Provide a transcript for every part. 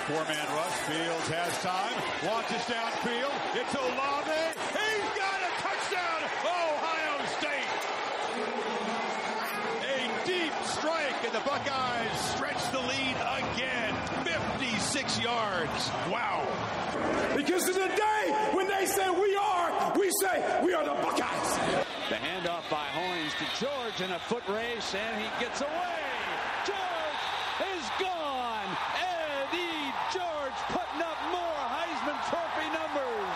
Four-man rush. Fields has time. Launches downfield. It's Olave. He's got a touchdown. Ohio State. A deep strike, and the Buckeyes stretch the lead again. 56 yards. Wow. Because of the day when they say we say we are the Buckeyes. The handoff by Hoynes to George in a foot race, and he gets away. George is gone. Eddie George putting up more Heisman Trophy numbers.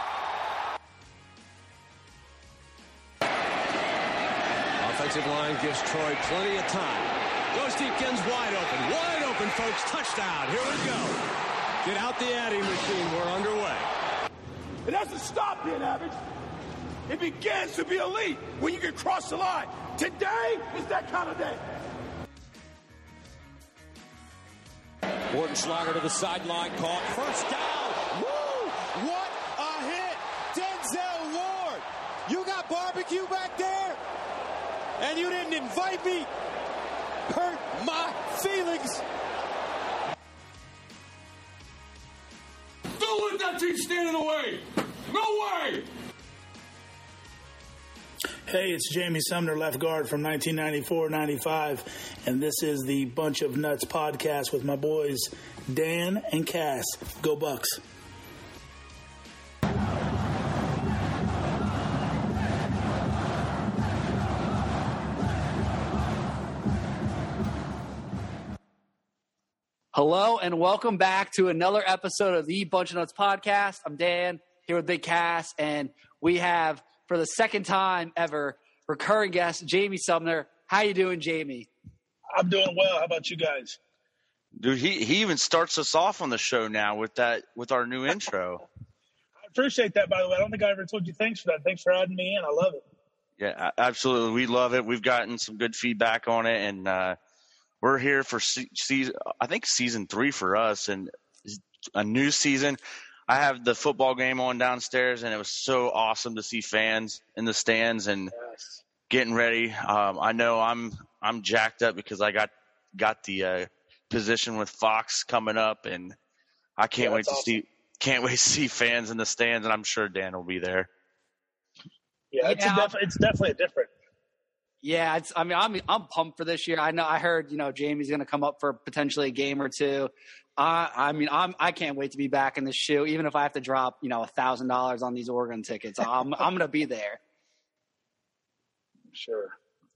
Offensive line gives Troy plenty of time. Goes deep, Gens wide open, folks. Touchdown. Here we go. Get out the adding machine. We're underway. It doesn't stop being average. It begins to be elite when you can cross the line. Today is that kind of day. Wartenschlager to the sideline, caught. First down. Woo! What a hit! Denzel Ward! You got barbecue back there? And you didn't invite me? Hurt my feelings. Don't let that team stand in the way. No way. Hey, it's Jamie Sumner, left guard from 1994-95, and this is the Bunch of Nuts podcast with my boys Dan and Cass. Go Bucks. Hello and welcome back to another episode of the Bunch of Nuts podcast. I'm Dan, here with Big Cass, and we have, for the second time ever, recurring guest Jamie Sumner. How you doing, Jamie? I'm doing well. How about you guys? Dude, he even starts us off on the show now with our new intro. I appreciate that, by the way. I don't think I ever told you thanks for that. Thanks for adding me in. I love it. Yeah, absolutely. We love it. We've gotten some good feedback on it, and we're here for season 3 for us, and a new season. I have the football game on downstairs, and it was so awesome to see fans in the stands and getting ready. I know I'm jacked up because I got the position with Fox coming up, and I can't wait to see fans in the stands, and I'm sure Dan will be there. Yeah, it's definitely different. Yeah, I'm pumped for this year. I heard, Jamie's going to come up for potentially a game or two. I can't wait to be back in the shoe, even if I have to drop, $1,000 on these Oregon tickets. I'm going to be there. Sure.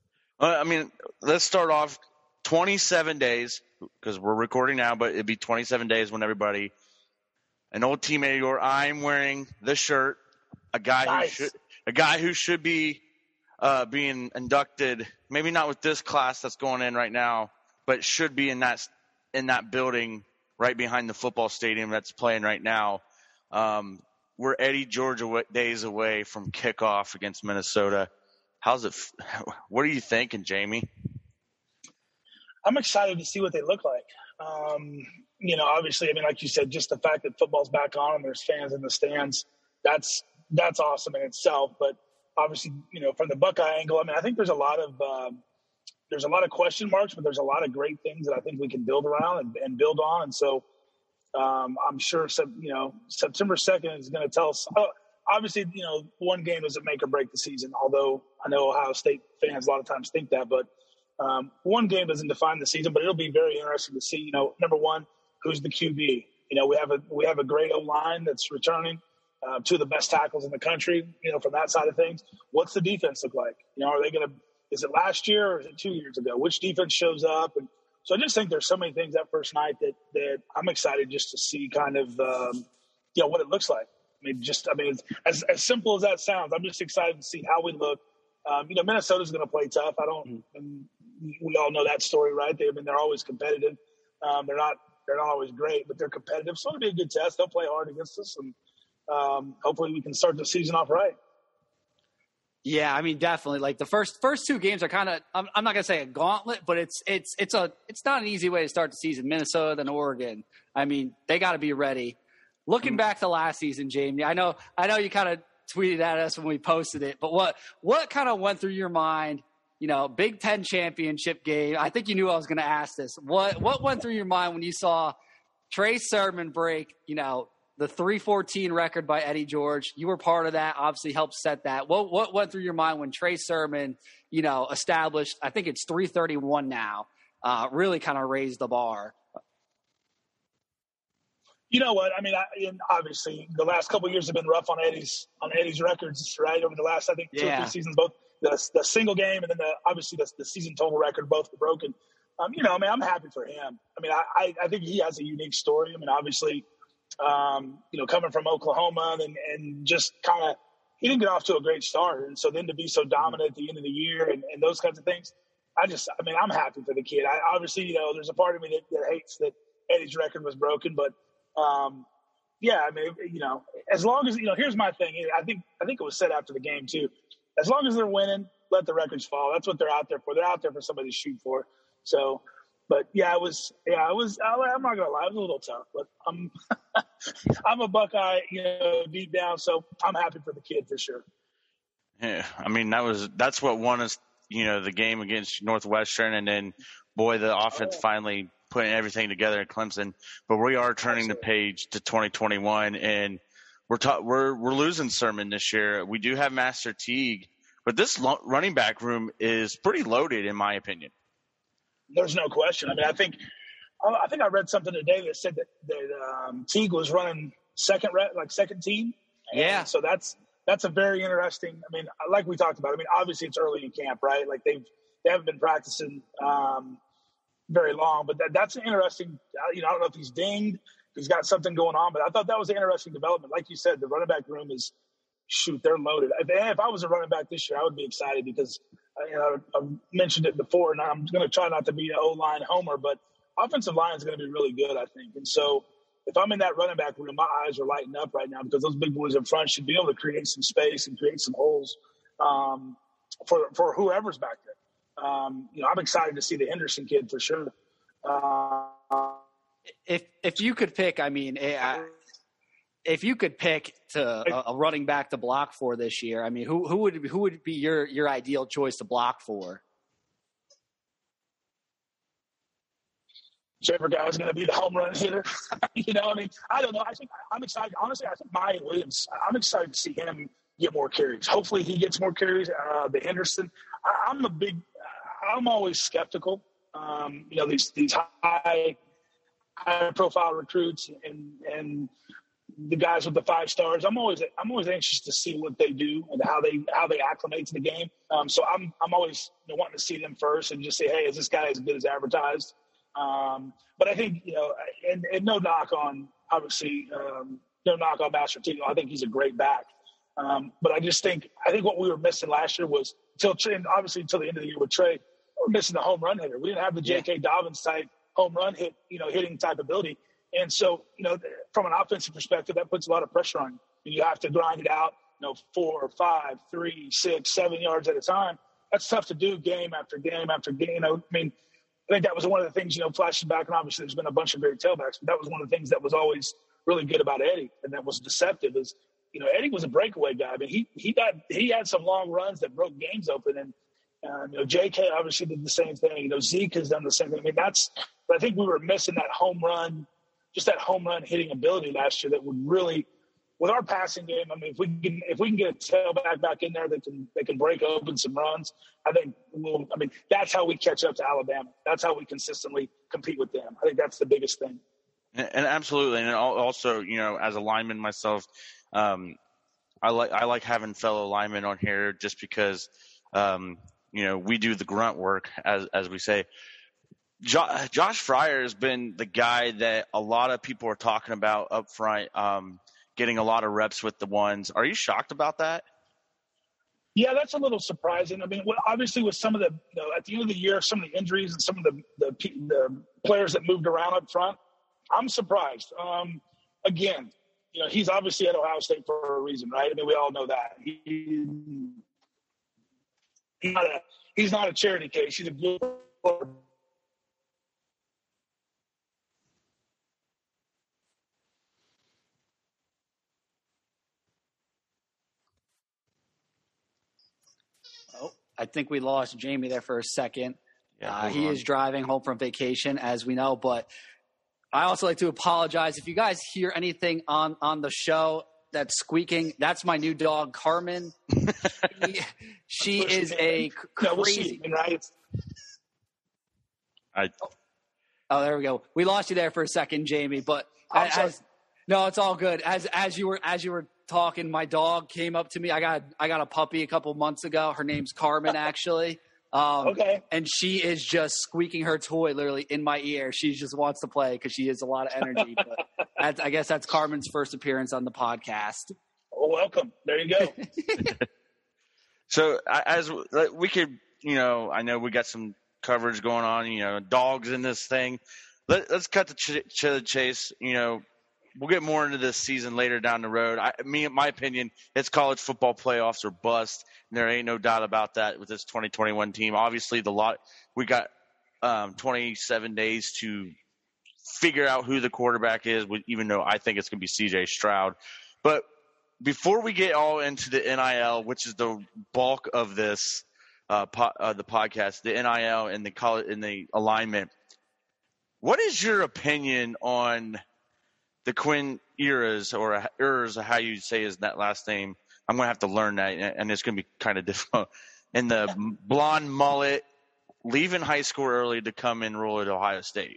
Let's start off 27 days because we're recording now, but it'd be 27 days when an old teammate of yours, I'm wearing the shirt, a guy who should be being inducted, maybe not with this class that's going in right now, but should be in that building right behind the football stadium that's playing right now. We're Eddie George days away from kickoff against Minnesota. How's it? What are you thinking, Jamie? I'm excited to see what they look like. Obviously, like you said, just the fact that football's back on and there's fans in the stands, that's awesome in itself. But obviously, from the Buckeye angle, I think there's a lot of question marks, but there's a lot of great things that I think we can build around and build on. And so I'm sure, September 2nd is going to tell us. Obviously, one game doesn't make or break the season, although I know Ohio State fans a lot of times think that. But one game doesn't define the season, but it'll be very interesting to see, number one, who's the QB. We have a great O-line that's returning. Two of the best tackles in the country, from that side of things. What's the defense look like? Are they going to – is it last year or is it 2 years ago? Which defense shows up? And so I just think there's so many things that first night that I'm excited just to see kind of, what it looks like. It's as simple as that sounds. I'm just excited to see how we look. Minnesota's going to play tough. We all know that story, right? They're always competitive. They're not always great, but they're competitive. So it'll be a good test. They'll play hard against us, and hopefully we can start the season off right. Yeah, definitely. Like the first two games are kind of, I'm not gonna say a gauntlet, but it's not an easy way to start the season. Minnesota, then Oregon. They got to be ready. Looking back to last season, Jamie, I know you kind of tweeted at us when we posted it, but what kind of went through your mind? Big Ten championship game. I think you knew I was going to ask this. What went through your mind when you saw Trey Sermon break, the 314 record by Eddie George. You were part of that, obviously helped set that. What went through your mind when Trey Sermon, established, I think it's 331 now, really kind of raised the bar? You know what? I mean, obviously the last couple of years have been rough on Eddie's records, right? Over the last, I think, 2 or 3 seasons, both the single game and then obviously the season total record, both were broken. I'm happy for him. I mean, I think he has a unique story. I mean, obviously, coming from Oklahoma and just kind of, he didn't get off to a great start. And so then to be so dominant at the end of the year and those kinds of things, I'm happy for the kid. Obviously, there's a part of me that hates that Eddie's record was broken, but as long as, here's my thing. I think it was said after the game too, as long as they're winning, let the records fall. That's what they're out there for. They're out there for somebody to shoot for. So, but I'm not gonna lie, it was a little tough, but I'm a Buckeye, deep down. So I'm happy for the kid for sure. Yeah. I mean, that's what won us, the game against Northwestern. And then the offense finally putting everything together in Clemson, but we are turning the page to 2021 and we're losing Sermon this year. We do have Master Teague, but this running back room is pretty loaded in my opinion. There's no question. I mean, I think I read something today that said that Teague was running second team. Yeah. So that's a very interesting. I mean, like we talked about. I mean, obviously it's early in camp, right? Like they haven't been practicing very long, but that's an interesting. I don't know if he's dinged, he's got something going on, but I thought that was an interesting development. Like you said, the running back room is they're loaded. If I was a running back this year, I would be excited because I've mentioned it before, and I'm going to try not to be an O-line homer, but offensive line is going to be really good, I think. And so if I'm in that running back room, my eyes are lighting up right now because those big boys in front should be able to create some space and create some holes for whoever's back there. I'm excited to see the Henderson kid for sure. If you could pick, if you could pick a running back to block for this year, I mean, who would be your ideal choice to block for? Whichever guy is going to be the home run hitter. I don't know. I'm excited. Honestly, I think Maya Williams, I'm excited to see him get more carries. Hopefully he gets more carries. The Henderson, I'm always skeptical. These high profile recruits and the guys with the 5 stars. I'm always anxious to see what they do and how they acclimate to the game. So I'm always wanting to see them first and just say, hey, is this guy as good as advertised? But I think, and no knock on, obviously, no knock on Master Teague. I think he's a great back. But I think what we were missing last year was until the end of the year with Trey, we're missing the home run hitter. We didn't have the J.K. Dobbins type home run hitting type ability. And so, from an offensive perspective, that puts a lot of pressure on you. You have to grind it out, 4, 5, 3, 6, 7 yards at a time. That's tough to do game after game after game. I think that was one of the things, flashing back, and obviously there's been a bunch of great tailbacks, but that was one of the things that was always really good about Eddie, and that was deceptive is, Eddie was a breakaway guy. I mean, he had some long runs that broke games open, and J.K. obviously did the same thing. Zeke has done the same thing. I mean, but I think we were missing that home run hitting ability last year that would really, with our passing game, I mean, if we can get a tailback back in there that can break open some runs, I think that's how we catch up to Alabama. That's how we consistently compete with them. I think that's the biggest thing. And absolutely, and also, as a lineman myself, I like having fellow linemen on here just because, we do the grunt work, as we say. Josh Fryer has been the guy that a lot of people are talking about up front, getting a lot of reps with the ones. Are you shocked about that? Yeah, that's a little surprising. I mean, obviously with some of the, at the end of the year, some of the injuries and some of the players that moved around up front, I'm surprised. Again, he's obviously at Ohio State for a reason, right? I mean, we all know that. He's not a charity case. He's a good player. I think we lost Jamie there for a second. Yeah, he is driving home from vacation, as we know. But I also like to apologize if you guys hear anything on the show that's squeaking. That's my new dog, Carmen. She is a crazy. Oh, there we go. We lost you there for a second, Jamie. But no, it's all good. As you were talking, my dog came up to me. I got a puppy a couple months ago. Her name's Carmen, actually. Okay. And she is just squeaking her toy literally in my ear. She just wants to play because she has a lot of energy. But I guess that's Carmen's first appearance on the podcast. Well, welcome. There you go. So as we could, I know we got some coverage going on, dogs in this thing. Let's cut to the chase. We'll get more into this season later down the road. In my opinion, it's college football playoffs or bust, and there ain't no doubt about that with this 2021 team. Obviously, we got 27 days to figure out who the quarterback is, even though I think it's going to be C.J. Stroud. But before we get all into the NIL, which is the bulk of this the podcast, the NIL and the alignment, what is your opinion on the Quinn Ewers, or Ewers, how you say his last name? I'm going to have to learn that, and it's going to be kind of difficult. And the blonde mullet, leaving high school early to come enroll at Ohio State.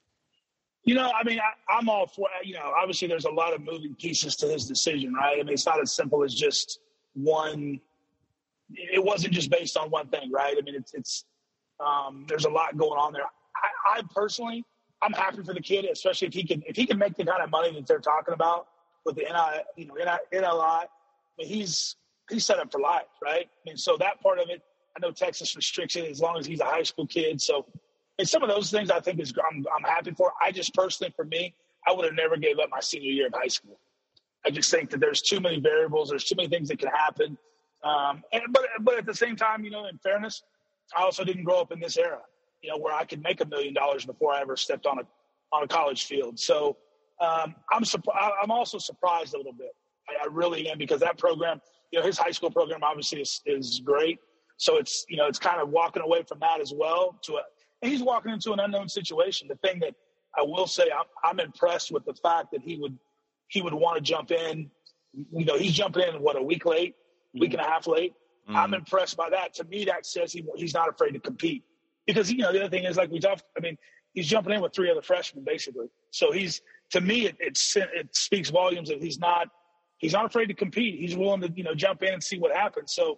I'm all for, obviously there's a lot of moving pieces to his decision, right? I mean, it's not as simple as just one. It wasn't just based on one thing, right? I mean, it's there's a lot going on there. I personally, I'm happy for the kid, especially if he can make the kind of money that they're talking about with the NLI. I mean, he's set up for life, right? I mean, so that part of it, I know Texas restricts it as long as he's a high school kid. So, and some of those things I think I'm happy for. I just personally, for me, I would have never gave up my senior year of high school. I just think that there's too many variables. There's too many things that can happen. But at the same time, in fairness, I also didn't grow up in this era, where I could make $1 million before I ever stepped on a college field. So I'm also surprised a little bit. I really am, because that program, his high school program obviously is great. So it's kind of walking away from that as well and he's walking into an unknown situation. The thing that I will say, I'm impressed with the fact that he would want to jump in. He's jumping in a week late, week and a half late. Mm-hmm. I'm impressed by that. To me, that says he's not afraid to compete. Because, the other thing is, like we talked, he's jumping in with 3 other freshmen, basically. So to me, it speaks volumes that he's not afraid to compete. He's willing to, jump in and see what happens. So,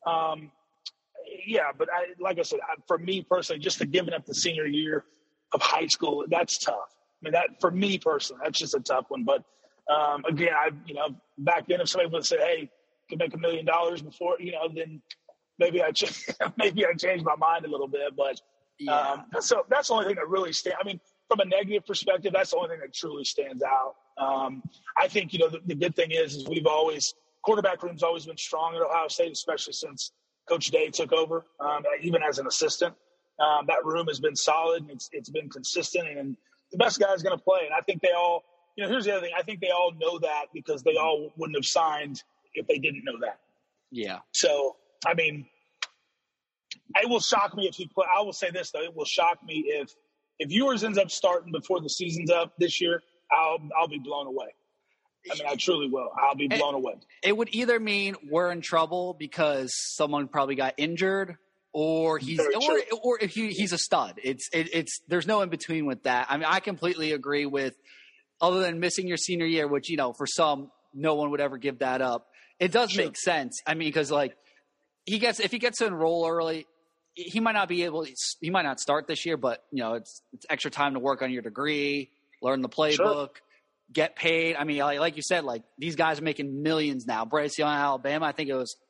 but like I said, for me personally, just giving up the senior year of high school, that's tough. That for me personally, that's just a tough one. But again, back then, if somebody would have said, "Hey, you can make $1 million before," then maybe I changed my mind a little bit. But so that's the only thing that really stands. From a negative perspective, that's the only thing that truly stands out. I think the good thing is quarterback room's always been strong at Ohio State, especially since Coach Day took over, even as an assistant. That room has been solid, and it's been consistent, and the best guy is going to play. And I think they all, here's the other thing. I think they all know that, because they all wouldn't have signed if they didn't know that. Yeah. So, it will shock me if he play. I will say this, though. It will shock me if Ewers ends up starting before the season's up this year. I'll be blown away. I truly will. I'll be blown away. It would either mean we're in trouble because someone probably got injured, or he's a stud. It's there's no in between with that. I completely agree with, other than missing your senior year, which for some no one would ever give that up. It does make sense. Because if he gets to enroll early, he might not start this year, but it's extra time to work on your degree, learn the playbook, get paid. Like you said, these guys are making millions now. Bryce Young, Alabama, I think it was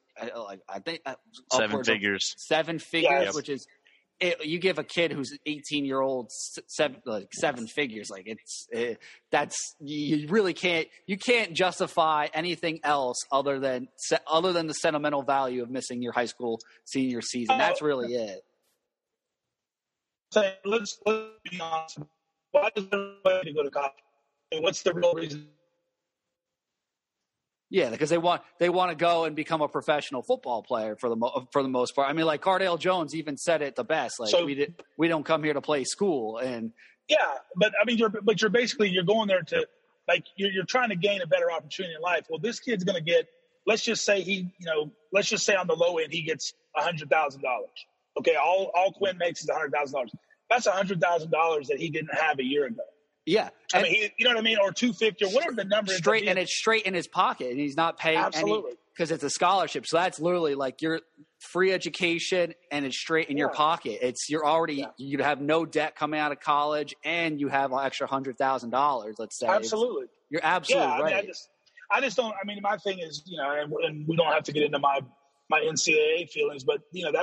7 figures. 7 figures, which is you give a kid who's 18-year-old 7 figures. You really can't justify anything else other than the sentimental value of missing your high school senior season. That's really it. So let's be honest. Why does everybody go to college? What's the real reason? Yeah, because they want to go and become a professional football player for the most part. Like Cardale Jones even said it the best. We don't come here to play school, and Yeah, but I mean, you're going there to, like, you're trying to gain a better opportunity in life. Well, this kid's going to get, let's just say on the low end he gets $100,000. Okay, all Quinn makes is $100,000. That's $100,000 that he didn't have a year ago. Yeah, I mean, you know what I mean, or $250 or whatever the number is. And it's straight in his pocket, and he's not paying absolutely because it's a scholarship. So that's literally like your free education, and it's straight in your pocket. You have no debt coming out of college, and you have an extra $100,000. Let's say absolutely. You're absolutely right. I mean, I just don't. I mean, my thing is, you know, and we don't have to get into my NCAA feelings, but you know,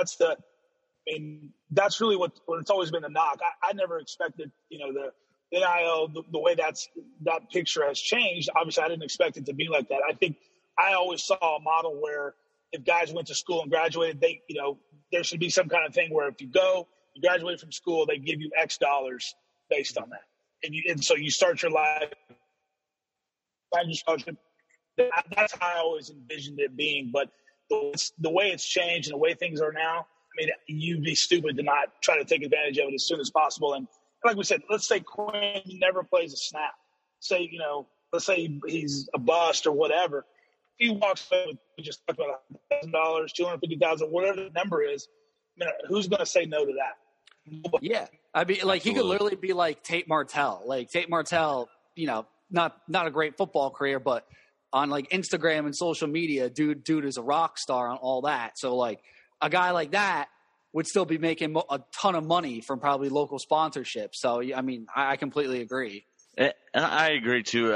that's really what it's always been the knock. I never expected, you know, the NIL, the way that picture has changed. Obviously, I didn't expect it to be like that. I think I always saw a model where if guys went to school and graduated, there should be some kind of thing where if you graduate from school, they give you X dollars based on that. And so you start your life, find your scholarship. That's how I always envisioned it being. But the way it's changed and the way things are now, I mean, you'd be stupid to not try to take advantage of it as soon as possible. And like we said, let's say Quinn never plays a snap. Let's say he's a bust or whatever. If he walks away with, we just talked about $1,000, $250,000, whatever the number is, who's going to say no to that? Yeah. I mean, like, he could literally be like Tate Martell. Like, Tate Martell, you know, not a great football career, but on, like, Instagram and social media, dude is a rock star on all that. So, like, a guy like that would still be making a ton of money from probably local sponsorships. So, I mean, I completely agree. And I agree, too.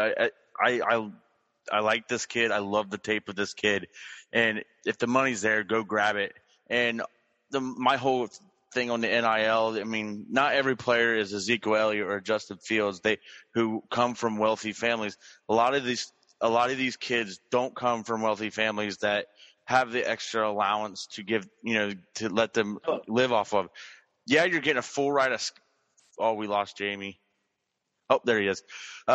I like this kid. I love the tape of this kid. And if the money's there, go grab it. And my whole thing on the NIL, I mean, not every player is Ezekiel Elliott or Justin Fields who come from wealthy families. A lot of these kids don't come from wealthy families that have the extra allowance to give, you know, to let them live off of. Yeah, you're getting a full ride of – oh, we lost Jamie. Oh, there he is.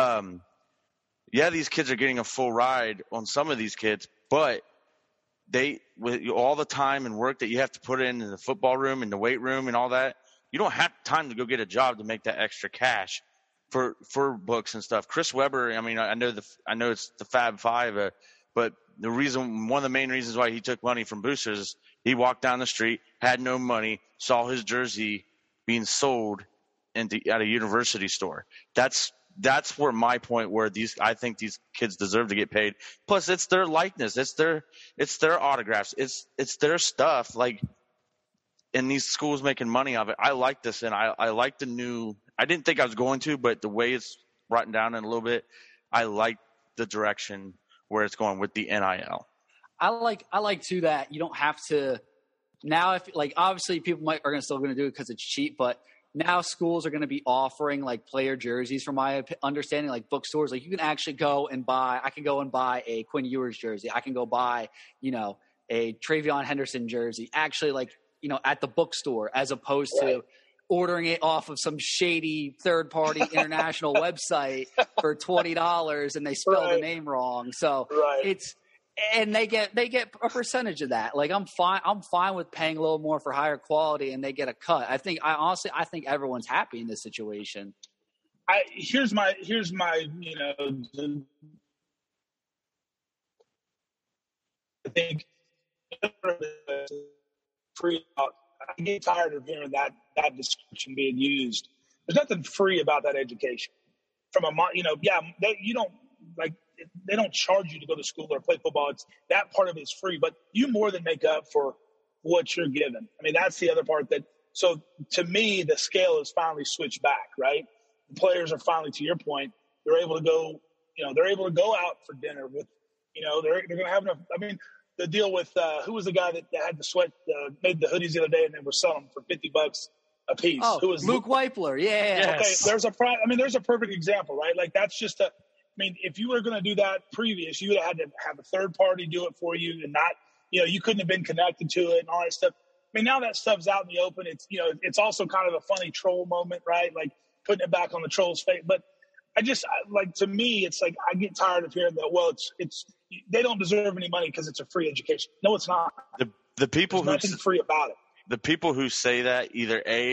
Yeah, these kids are getting a full ride on some of these kids, but with all the time and work that you have to put in the football room and the weight room and all that, you don't have time to go get a job to make that extra cash for books and stuff. Chris Webber, I mean, I know it's the Fab Five, but one of the main reasons why he took money from boosters is he walked down the street, had no money, saw his jersey being sold at a university store. That's where my point where I think these kids deserve to get paid. Plus, it's their likeness, it's their autographs, it's their stuff. Like, and these schools making money off it. I like this, and I like the new. I didn't think I was going to, but the way it's brought down in a little bit, I like the direction where it's going with the NIL. I like too that you don't have to now. If like obviously people are still going to do it because it's cheap, but now schools are going to be offering like player jerseys, from my understanding, like bookstores. Like you can actually go and buy. I can go and buy a Quinn Ewers jersey. I can go buy, you know, a Travion Henderson jersey. Actually, like, you know, at the bookstore, as opposed to ordering it off of some shady third-party international website for $20 and they spell the name wrong. So and they get a percentage of that. Like I'm fine with paying a little more for higher quality and they get a cut. I think everyone's happy in this situation. Here's my you know, I think free. I get tired of hearing that description being used. There's nothing free about that education. From they don't charge you to go to school or play football. That part of it is free, but you more than make up for what you're given. I mean, that's the other part so to me, the scale is finally switched back, right? The players are finally, to your point, they're able to go out for dinner with, you know, they're going to have enough. I mean, the deal with who was the guy that had the sweat made the hoodies the other day and they were selling them for $50 a piece? Oh, who was Luke Weipler? Yeah. Okay, there's a perfect example, right? Like that's just if you were going to do that previous, you would have had to have a third party do it for you, and not, you know, you couldn't have been connected to it and all that stuff. I mean, now that stuff's out in the open. It's, you know, it's also kind of a funny troll moment, right? Like putting it back on the troll's face. But to me, it's like I get tired of hearing that. Well, it's they don't deserve any money because it's a free education. No, it's not. The people There's nothing free about it. The people who say that either A,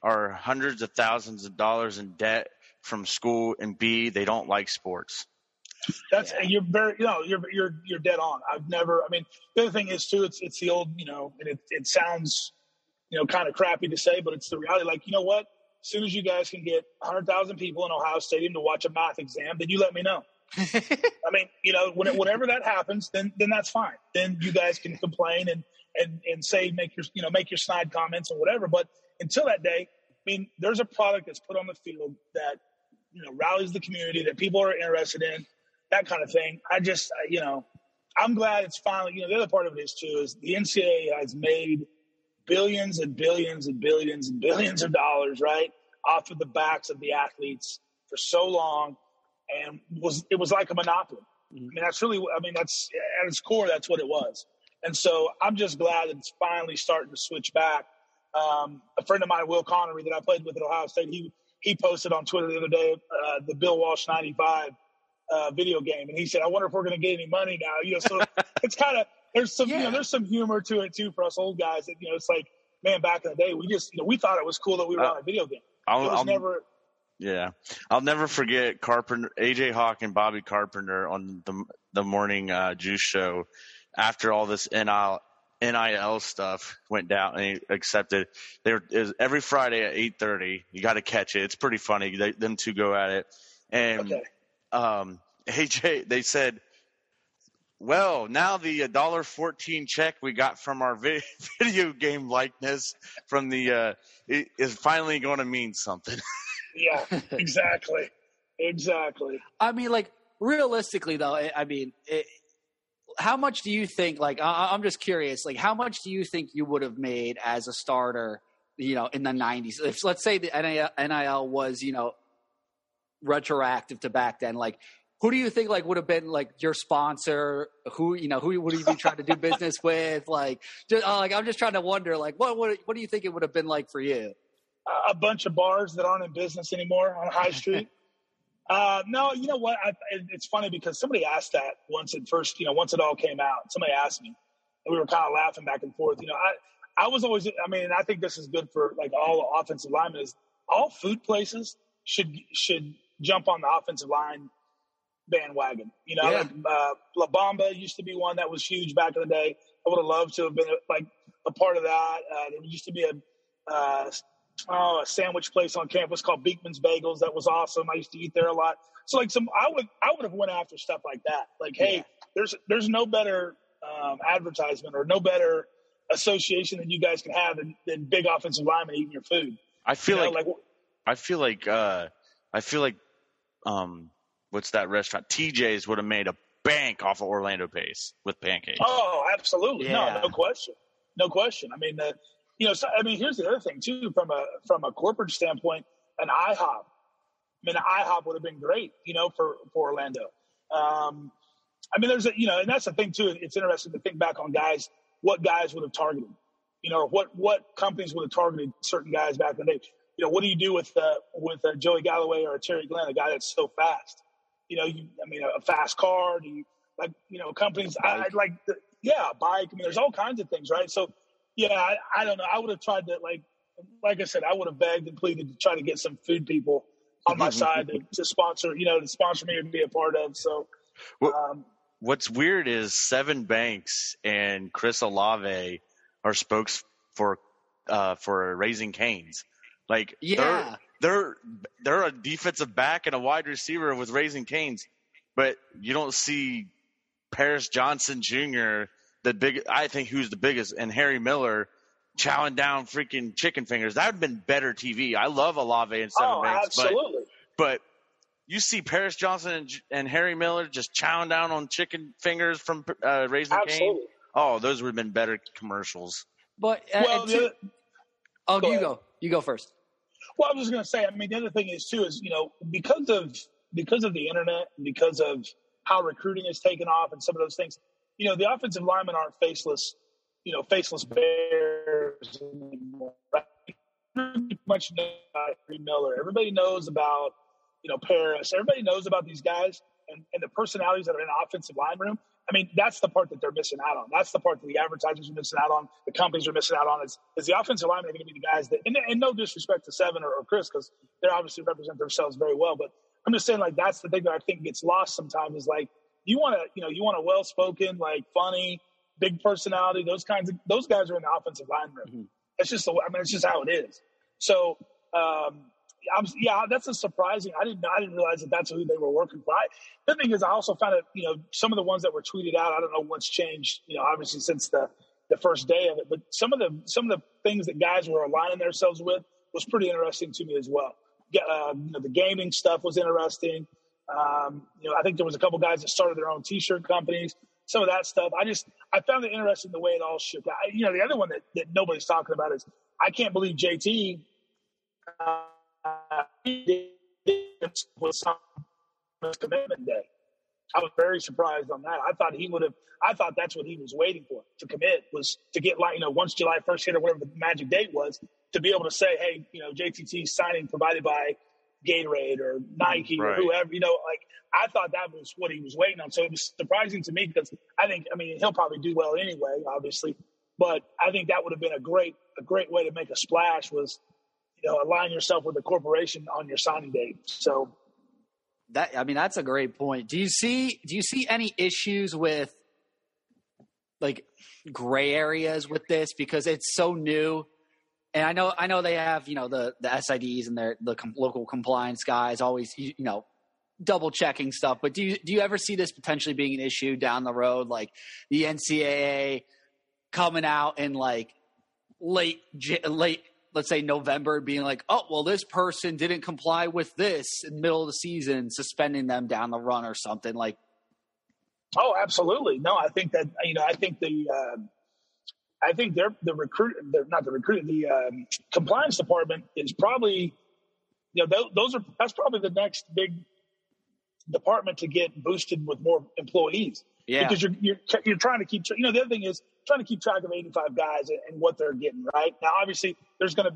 are hundreds of thousands of dollars in debt from school, and B, they don't like sports. You're dead on. The other thing is too, it's the old, and it sounds, kind of crappy to say, but it's the reality. Like, you know what? As soon as you guys can get 100,000 people in Ohio Stadium to watch a math exam, then you let me know. Whenever that happens, then that's fine. Then you guys can complain and say, make your snide comments and whatever. But until that day, there's a product that's put on the field that, rallies the community, that people are interested in, that kind of thing. I'm glad it's finally, the other part of it is too, is the NCAA has made billions and billions and billions and billions of dollars, right, off of the backs of the athletes for so long. And it was like a monopoly. That's at its core, that's what it was. And so I'm just glad that it's finally starting to switch back. A friend of mine, Will Connery, that I played with at Ohio State, he posted on Twitter the other day the Bill Walsh 95 video game, and he said, "I wonder if we're going to get any money now." So it's kind of there's some humor to it too for us old guys. That it's like, man, back in the day, we just we thought it was cool that we were on a video game. I'll never forget AJ Hawk and Bobby Carpenter on the morning Juice show after all this NIL stuff went down and he accepted. Every Friday at 8:30. You got to catch it. It's pretty funny. Them two go at it. And AJ, they said, well, now the $1.14 check we got from our video game likeness from the is finally going to mean something. Yeah, exactly. Realistically, though, how much do you think, I'm just curious, how much do you think you would have made as a starter, in the 90s? If, let's say the NIL was, retroactive to back then, who do you think, would have been, your sponsor? Who would you be trying to do business with? I'm just trying to wonder, what do you think it would have been like for you? A bunch of bars that aren't in business anymore on High Street. No, you know what? It's funny because somebody asked that once it all came out. Somebody asked me, and we were kind of laughing back and forth. I was always, and I think this is good for all offensive linemen, is all food places should jump on the offensive line bandwagon. La Bamba used to be one that was huge back in the day. I would have loved to have been a part of that. There used to be a sandwich place on campus called Beekman's Bagels. That was awesome. I used to eat there a lot. So I would have went after stuff like that. Hey, there's no better advertisement or no better association that you guys can have than big offensive linemen eating your food. I feel like what's that restaurant? TJ's would have made a bank off of Orlando Pace with pancakes. Oh, absolutely. Yeah. No question. Here's the other thing too, from a corporate standpoint, an IHOP. IHOP would have been great, for Orlando. And that's the thing too. It's interesting to think back on what guys would have targeted, or what companies would have targeted certain guys back in the day. What do you do with a Joey Galloway or a Terry Glenn, a guy that's so fast? A fast car. Do you companies? A bike. There's all kinds of things, right? So. Yeah, I don't know. I would have tried to, like I said, I would have begged and pleaded to try to get some food people on my side to sponsor me and be a part of. So, what's weird is Sevyn Banks and Chris Olave are spokes for Raising Cane's. They're a defensive back and a wide receiver with Raising Cane's, but you don't see Paris Johnson Jr. I think who's the biggest, and Harry Miller chowing down freaking chicken fingers. That would have been better TV. I love Olave and Sevyn Banks. Absolutely. But you see Paris Johnson and Harry Miller just chowing down on chicken fingers from Raising Cane. Oh, those would have been better commercials. But you go first. Well, I was just going to say, the other thing is too, is, because of the internet, and because of how recruiting has taken off and some of those things, the offensive linemen aren't faceless bears anymore. Right? Everybody much knows about Harry Miller. Everybody knows about, Paris. Everybody knows about these guys and the personalities that are in the offensive line room. I mean, that's the part that they're missing out on. That's the part that the advertisers are missing out on, the companies are missing out on. Is the offensive linemen are going to be the guys that, and no disrespect to Seven or Chris, because they obviously represent themselves very well. But I'm just saying, like, that's the thing that I think gets lost sometimes is like, you want a well-spoken, like funny, big personality. Those guys are in the offensive line room. Mm-hmm. It's just it's just how it is. So, that's a surprising. I didn't realize that that's who they were working for. The thing is, I also found it. Some of the ones that were tweeted out, I don't know what's changed. Obviously since the first day of it, but some of the things that guys were aligning themselves with was pretty interesting to me as well. The gaming stuff was interesting. I think there was a couple guys that started their own T-shirt companies. Some of that stuff, I found it interesting the way it all shook out. The other one that nobody's talking about is I can't believe JT was his commitment day. I was very surprised on that. I thought that's what he was waiting for to commit, was to get once July 1st hit or whatever the magic date was, to be able to say, hey, JTT signing provided by Gatorade or Nike or whoever, I thought that was what he was waiting on. So it was surprising to me because he'll probably do well anyway, obviously, but I think that would have been a great way to make a splash was, align yourself with the corporation on your signing date. So that's a great point. Do you see any issues with like gray areas with this, because it's so new? And I know they have, the SIDs and the local compliance guys always, double checking stuff. But do you ever see this potentially being an issue down the road? Like the NCAA coming out in like late, let's say November, being like, oh, well, this person didn't comply with this in the middle of the season, suspending them down the run or something like. Oh, absolutely. No, I think that, I think the compliance department is probably, that's probably the next big department to get boosted with more employees. Yeah. Because you're trying to keep, the other thing is trying to keep track of 85 guys and what they're getting, right? Now, obviously it's going to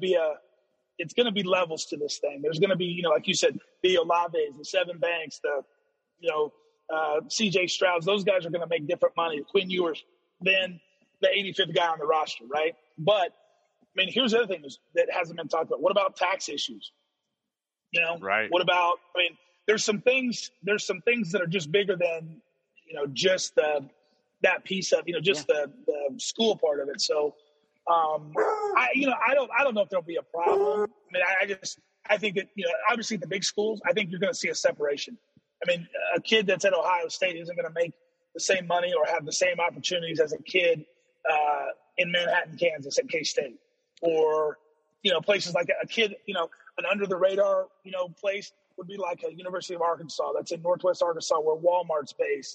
be levels to this thing. There's going to be, like you said, the Olaves, the Seven Banks, the, CJ Strouds, those guys are going to make different money. Quinn Ewers, then the 85th guy on the roster, right? But, here's the other thing that hasn't been talked about. What about tax issues? Right. What about, there's some things that are just bigger than, just that piece of, the school part of it. So, I don't know if there'll be a problem. I think that, obviously the big schools, I think you're going to see a separation. A kid that's at Ohio State isn't going to make the same money or have the same opportunities as a kid in Manhattan, Kansas at K-State, or, places like a kid, an under the radar, place would be like a University of Arkansas that's in Northwest Arkansas where Walmart's based.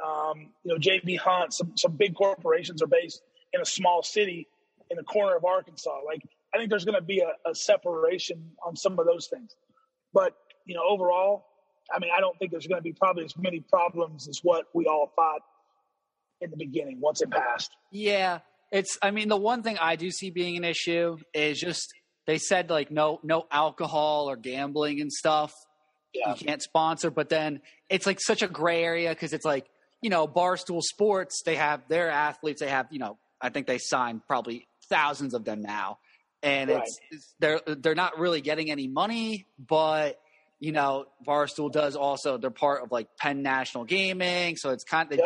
JB Hunt, some big corporations are based in a small city in the corner of Arkansas. Like, I think there's going to be a separation on some of those things. But, overall, I don't think there's going to be probably as many problems as what we all thought in the beginning once it passed. Yeah. The one thing I do see being an issue is just they said like no alcohol or gambling and stuff. Yeah. You can't sponsor, but then it's like such a gray area because it's like, Barstool Sports, they have their athletes, they have, I think they signed probably thousands of them now. And right. They're not really getting any money, but Barstool does also, they're part of like Penn National Gaming. So it's they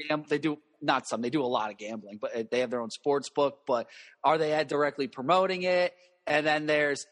do a lot of gambling, but they have their own sports book, but are they directly promoting it? And then there's,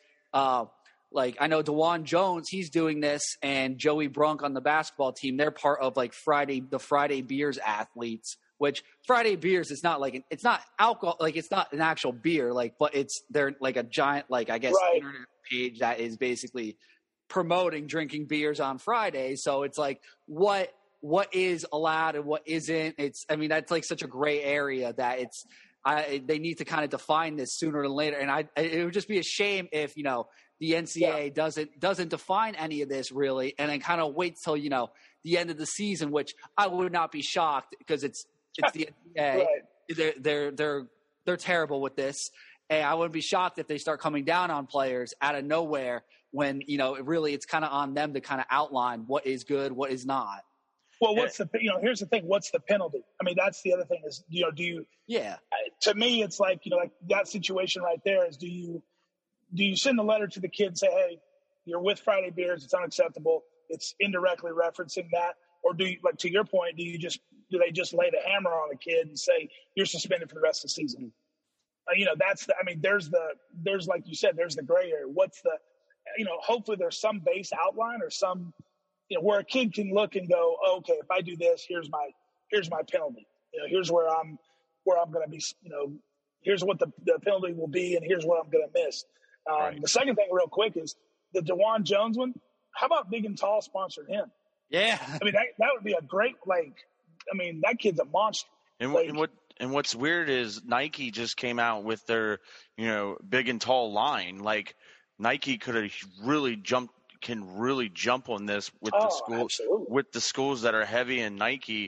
I know DeJuan Jones, he's doing this, and Joey Brunk on the basketball team, they're part of like the Friday Beers athletes, which Friday Beers is not like, it's not alcohol, like it's not an actual beer, like, but they're like a giant, like, I guess, right, internet page that is basically promoting drinking beers on Friday. So it's like, what is allowed and what isn't? That's like such a gray area that they need to kind of define this sooner than later. And it would just be a shame if, the NCAA doesn't define any of this really, and then kind of waits till, the end of the season, which I would not be shocked because it's the NCAA. Right. They're terrible with this. And I wouldn't be shocked if they start coming down on players out of nowhere when, really it's kind of on them to kind of outline what is good, what is not. Well, here's the thing. What's the penalty? I mean, that's the other thing is, do you? Yeah. To me, it's like, like that situation right there is, do you send a letter to the kid and say, hey, you're with Friday Beers, it's unacceptable. It's indirectly referencing that. Or do you, like to your point, do they just lay the hammer on a kid and say you're suspended for the rest of the season? There's like you said, there's the gray area. What's the, hopefully there's some base outline or some, where a kid can look and go, oh, okay, if I do this, here's my penalty. Here's where I'm going to be. Here's what the penalty will be, and here's what I'm going to miss. Right. The second thing, real quick, is the DeJuan Jones one. How about Big and Tall sponsored him? Yeah. I mean, that would be a great, that kid's a monster. And what's weird is Nike just came out with their, Big and Tall line. Like Nike could have can really jump on this with the schools, with the schools that are heavy in Nike.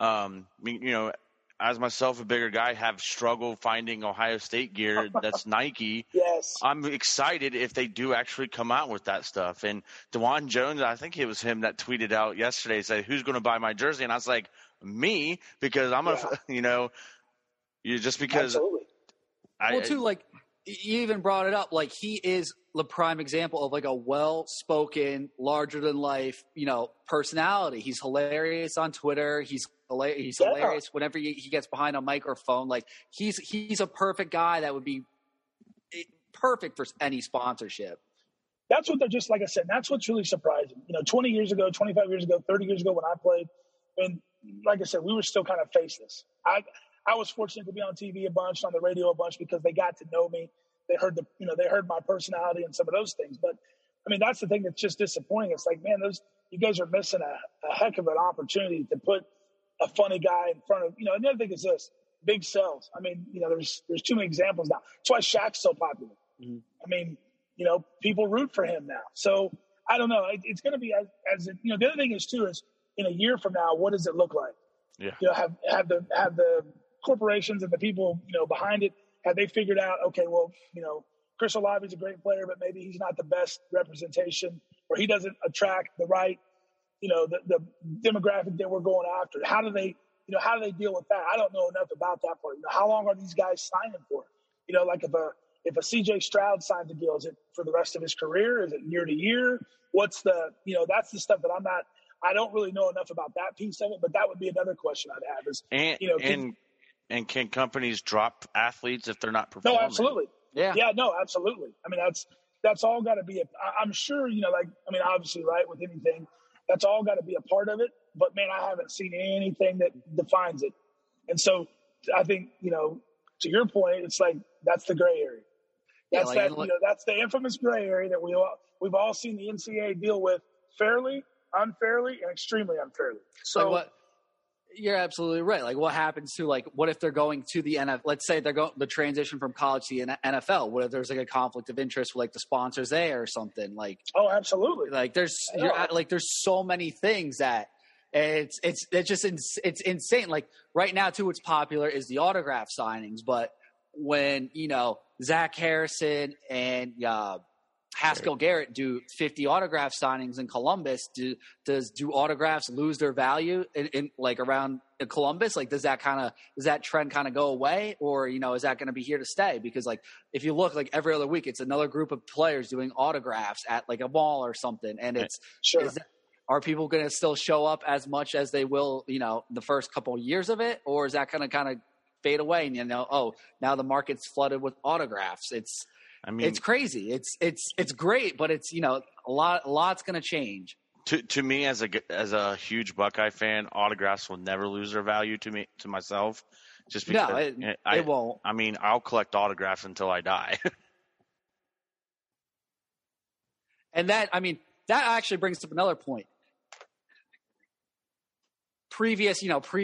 As myself, a bigger guy, have struggled finding Ohio State gear that's Nike. Yes. I'm excited if they do actually come out with that stuff. And DeJuan Jones, I think it was him that tweeted out yesterday, said, who's going to buy my jersey? And I was like, me, because I'm just because. Absolutely. You even brought it up. Like, he is the prime example of like a well-spoken, larger-than-life, personality. He's hilarious on Twitter. He's hilarious whenever he gets behind a microphone. Like, he's a perfect guy that would be perfect for any sponsorship. That's what they're just, like I said, that's what's really surprising. 20 years ago, 25 years ago, 30 years ago when I played, and like I said, we were still kind of faceless. I was fortunate to be on TV a bunch, on the radio a bunch, because they got to know me. They heard they heard my personality and some of those things. But I mean, that's the thing that's just disappointing. It's like, man, you guys are missing a heck of an opportunity to put a funny guy in front of, and the other thing is this, big sells. I mean, there's too many examples now. That's why Shaq's so popular. Mm-hmm. I mean, people root for him now. So I don't know. It's going to be as the other thing is too, is in a year from now, what does it look like? Yeah. Have the corporations and the people, behind it, have they figured out, okay, well, Chris Olave's a great player, but maybe he's not the best representation, or he doesn't attract the right, the demographic that we're going after. How do they deal with that? I don't know enough about that part. How long are these guys signing for? Like if a CJ Stroud signs a deal, is it for the rest of his career? Is it year to year? What's the, that's the stuff that I don't really know enough about that piece of it, but that would be another question I'd have is, and can companies drop athletes if they're not performing? No, absolutely. Yeah. Yeah, no, absolutely. I mean, that's all got to be I'm sure, obviously, right, with anything, that's all got to be a part of it. But, man, I haven't seen anything that defines it. And so I think, to your point, it's like that's the gray area. That's that's the infamous gray area that we've all seen the NCAA deal with fairly, unfairly, and extremely unfairly. So you're absolutely right. Like, what happens to, what if they're going to the NFL? Let's say they're going the transition from college to the NFL. What if there's a conflict of interest with the sponsors there or something? Oh, absolutely. There's so many things that it's insane. Like right now too, what's popular is the autograph signings. But when Zach Harrison and Haskell Garrett do 50 autograph signings in Columbus, do autographs lose their value in around Columbus? Does that trend kind of go away, or is that going to be here to stay? Because if you look every other week, it's another group of players doing autographs at a mall or something, and it's sure. Are people going to still show up as much as they will, the first couple of years of it, or is that going to kind of fade away? And now the market's flooded with autographs. It's crazy. It's great, but it's a lot's going to change. To me, as a huge Buckeye fan, autographs will never lose their value to myself. Just because it won't. I mean, I'll collect autographs until I die. And that actually brings up another point. Previous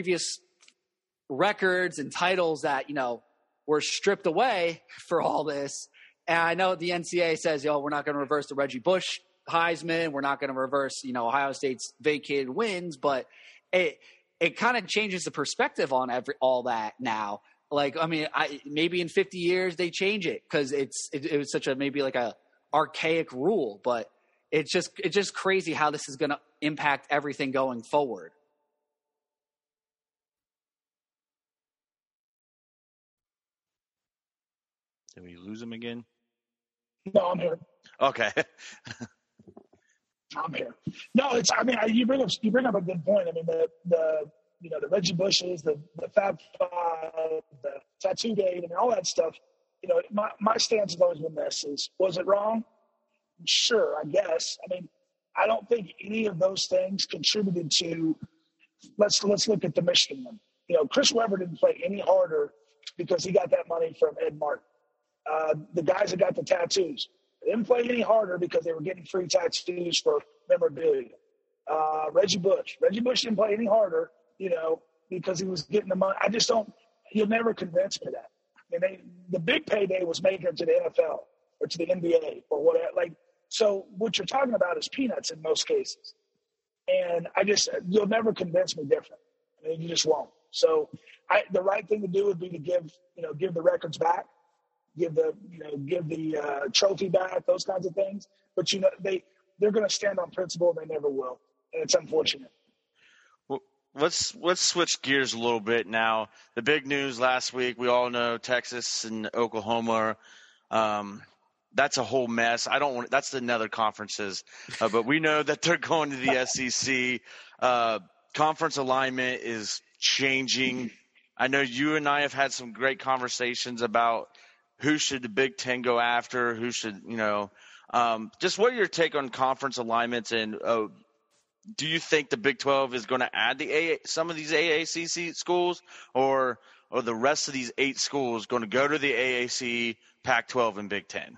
records and titles that were stripped away for all this. And I know the NCAA says, we're not going to reverse the Reggie Bush Heisman. We're not going to reverse, Ohio State's vacated wins. But it kind of changes the perspective on all that now. Maybe in 50 years they change it because it was such a archaic rule. But it's just crazy how this is going to impact everything going forward. Did we lose him again? No, I'm here. Okay. I'm here. No, it's. I mean, you bring up a good point. I mean, the Reggie Bushes, the Fab Five, the Tattoo Gate, and all that stuff. My stance has always been this: was it wrong? Sure, I guess. I mean, I don't think any of those things contributed to. Let's look at the Michigan one. Chris Webber didn't play any harder because he got that money from Ed Martin. The guys that got the tattoos didn't play any harder because they were getting free tattoos for memorabilia. Reggie Bush didn't play any harder, because he was getting the money. I just don't. You'll never convince me that. I mean, the big payday was making it to the NFL or to the NBA or whatever. So what you're talking about is peanuts in most cases. And you'll never convince me different. I mean, you just won't. So the right thing to do would be to give the records back, give the trophy back, those kinds of things. But they're going to stand on principle, and they never will. And it's unfortunate. Well, let's switch gears a little bit now. The big news last week, we all know Texas and Oklahoma. That's a whole mess. That's another conferences, but we know that they're going to the SEC. Conference alignment is changing. I know you and I have had some great conversations about who should the Big Ten go after, who should, just what are your take on conference alignments, and do you think the Big 12 is going to add some of these AACC schools, or the rest of these 8 schools going to go to the AAC, Pac-12, and Big Ten?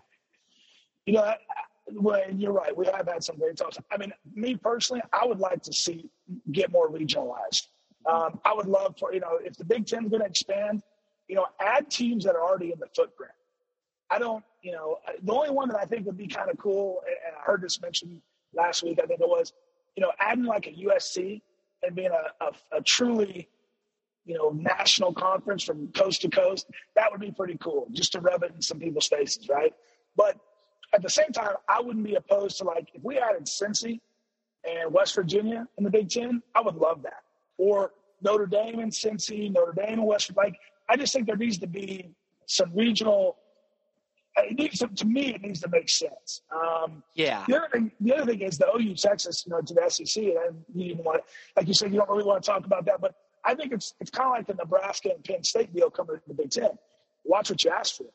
Well, you're right. We have had some great talks. I mean, me personally, I would like to get more regionalized. I would love for, if the Big Ten is going to expand, add teams that are already in the footprint. I don't, the only one that I think would be kind of cool, and I heard this mentioned last week, I think it was, adding like a USC and being a truly, national conference from coast to coast, that would be pretty cool, just to rub it in some people's faces, right? But at the same time, I wouldn't be opposed to, if we added Cincy and West Virginia in the Big Ten, I would love that. Or Notre Dame and Cincy, Notre Dame and West Virginia. I just think there needs to be some regional to me, it needs to make sense. Yeah. The other thing is the OU Texas, to the SEC, and you even want, like you said, you don't really want to talk about that, but I think it's kind of like the Nebraska and Penn State deal coming to the Big Ten. Watch what you ask for.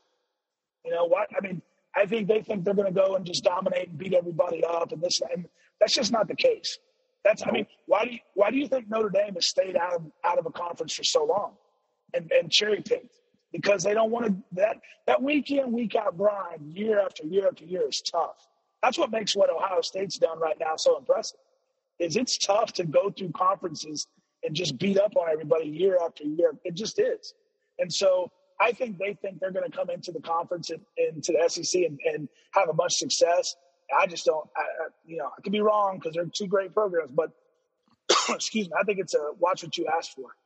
I think they think they're going to go and just dominate and beat everybody up, and that's just not the case. Why do you think Notre Dame has stayed out of a conference for so long and cherry picked? Because they don't want to that week in, week out grind year after year after year is tough. That's what makes what Ohio State's done right now so impressive. It's tough to go through conferences and just beat up on everybody year after year. It just is. And so I think they think they're going to come into the conference and into the SEC and have a much success. I just don't. I could be wrong because they're 2 great programs, but excuse me. I think it's a watch what you ask for.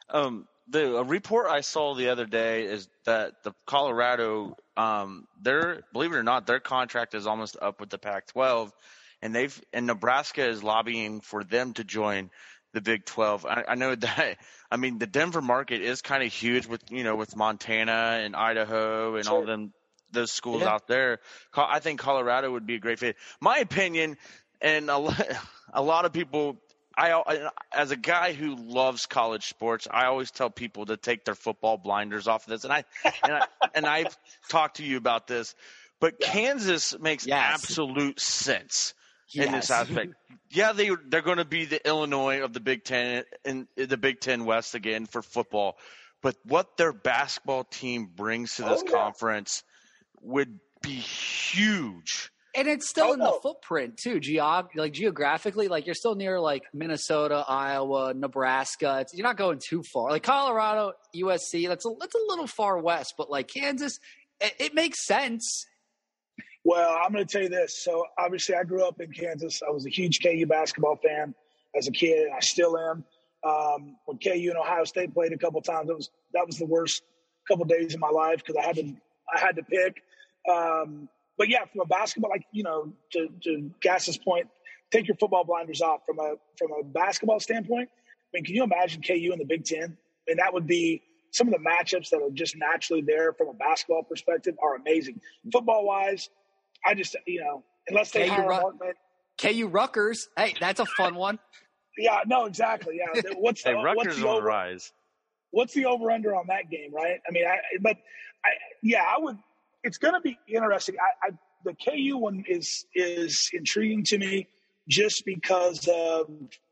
A report I saw the other day is that the Colorado, believe it or not, their contract is almost up with the Pac-12, and Nebraska is lobbying for them to join the Big 12. I know that. I mean, the Denver market is kind of huge with Montana and Idaho and all those schools out there. I think Colorado would be a great fit. My opinion, and a lot of people. As a guy who loves college sports, I always tell people to take their football blinders off of this. And I've talked to you about this, but Kansas makes absolute sense in this aspect. Yeah, they're going to be the Illinois of the Big Ten and the Big Ten West again for football, but what their basketball team brings to this conference would be huge. And it's still in the footprint too, geographically. You're still near Minnesota, Iowa, Nebraska. You're not going too far. Colorado, USC. That's a little far west, but Kansas, it makes sense. Well, I'm going to tell you this. So obviously, I grew up in Kansas. I was a huge KU basketball fan as a kid. I still am. When KU and Ohio State played a couple times, that was the worst couple days of my life because I had to pick. But yeah, from a basketball, to Gas's point, take your football blinders off. From a basketball standpoint, I mean, can you imagine KU in the Big Ten? I mean, that would be some of the matchups that are just naturally there from a basketball perspective are amazing. Football wise, I just, unless they hire Mark. KU Rutgers. Hey, that's a fun one. Yeah, no, exactly. Yeah. What's the on the rise. What's the over-under on that game, right? I mean, I would. It's going to be interesting. The KU one is intriguing to me just because of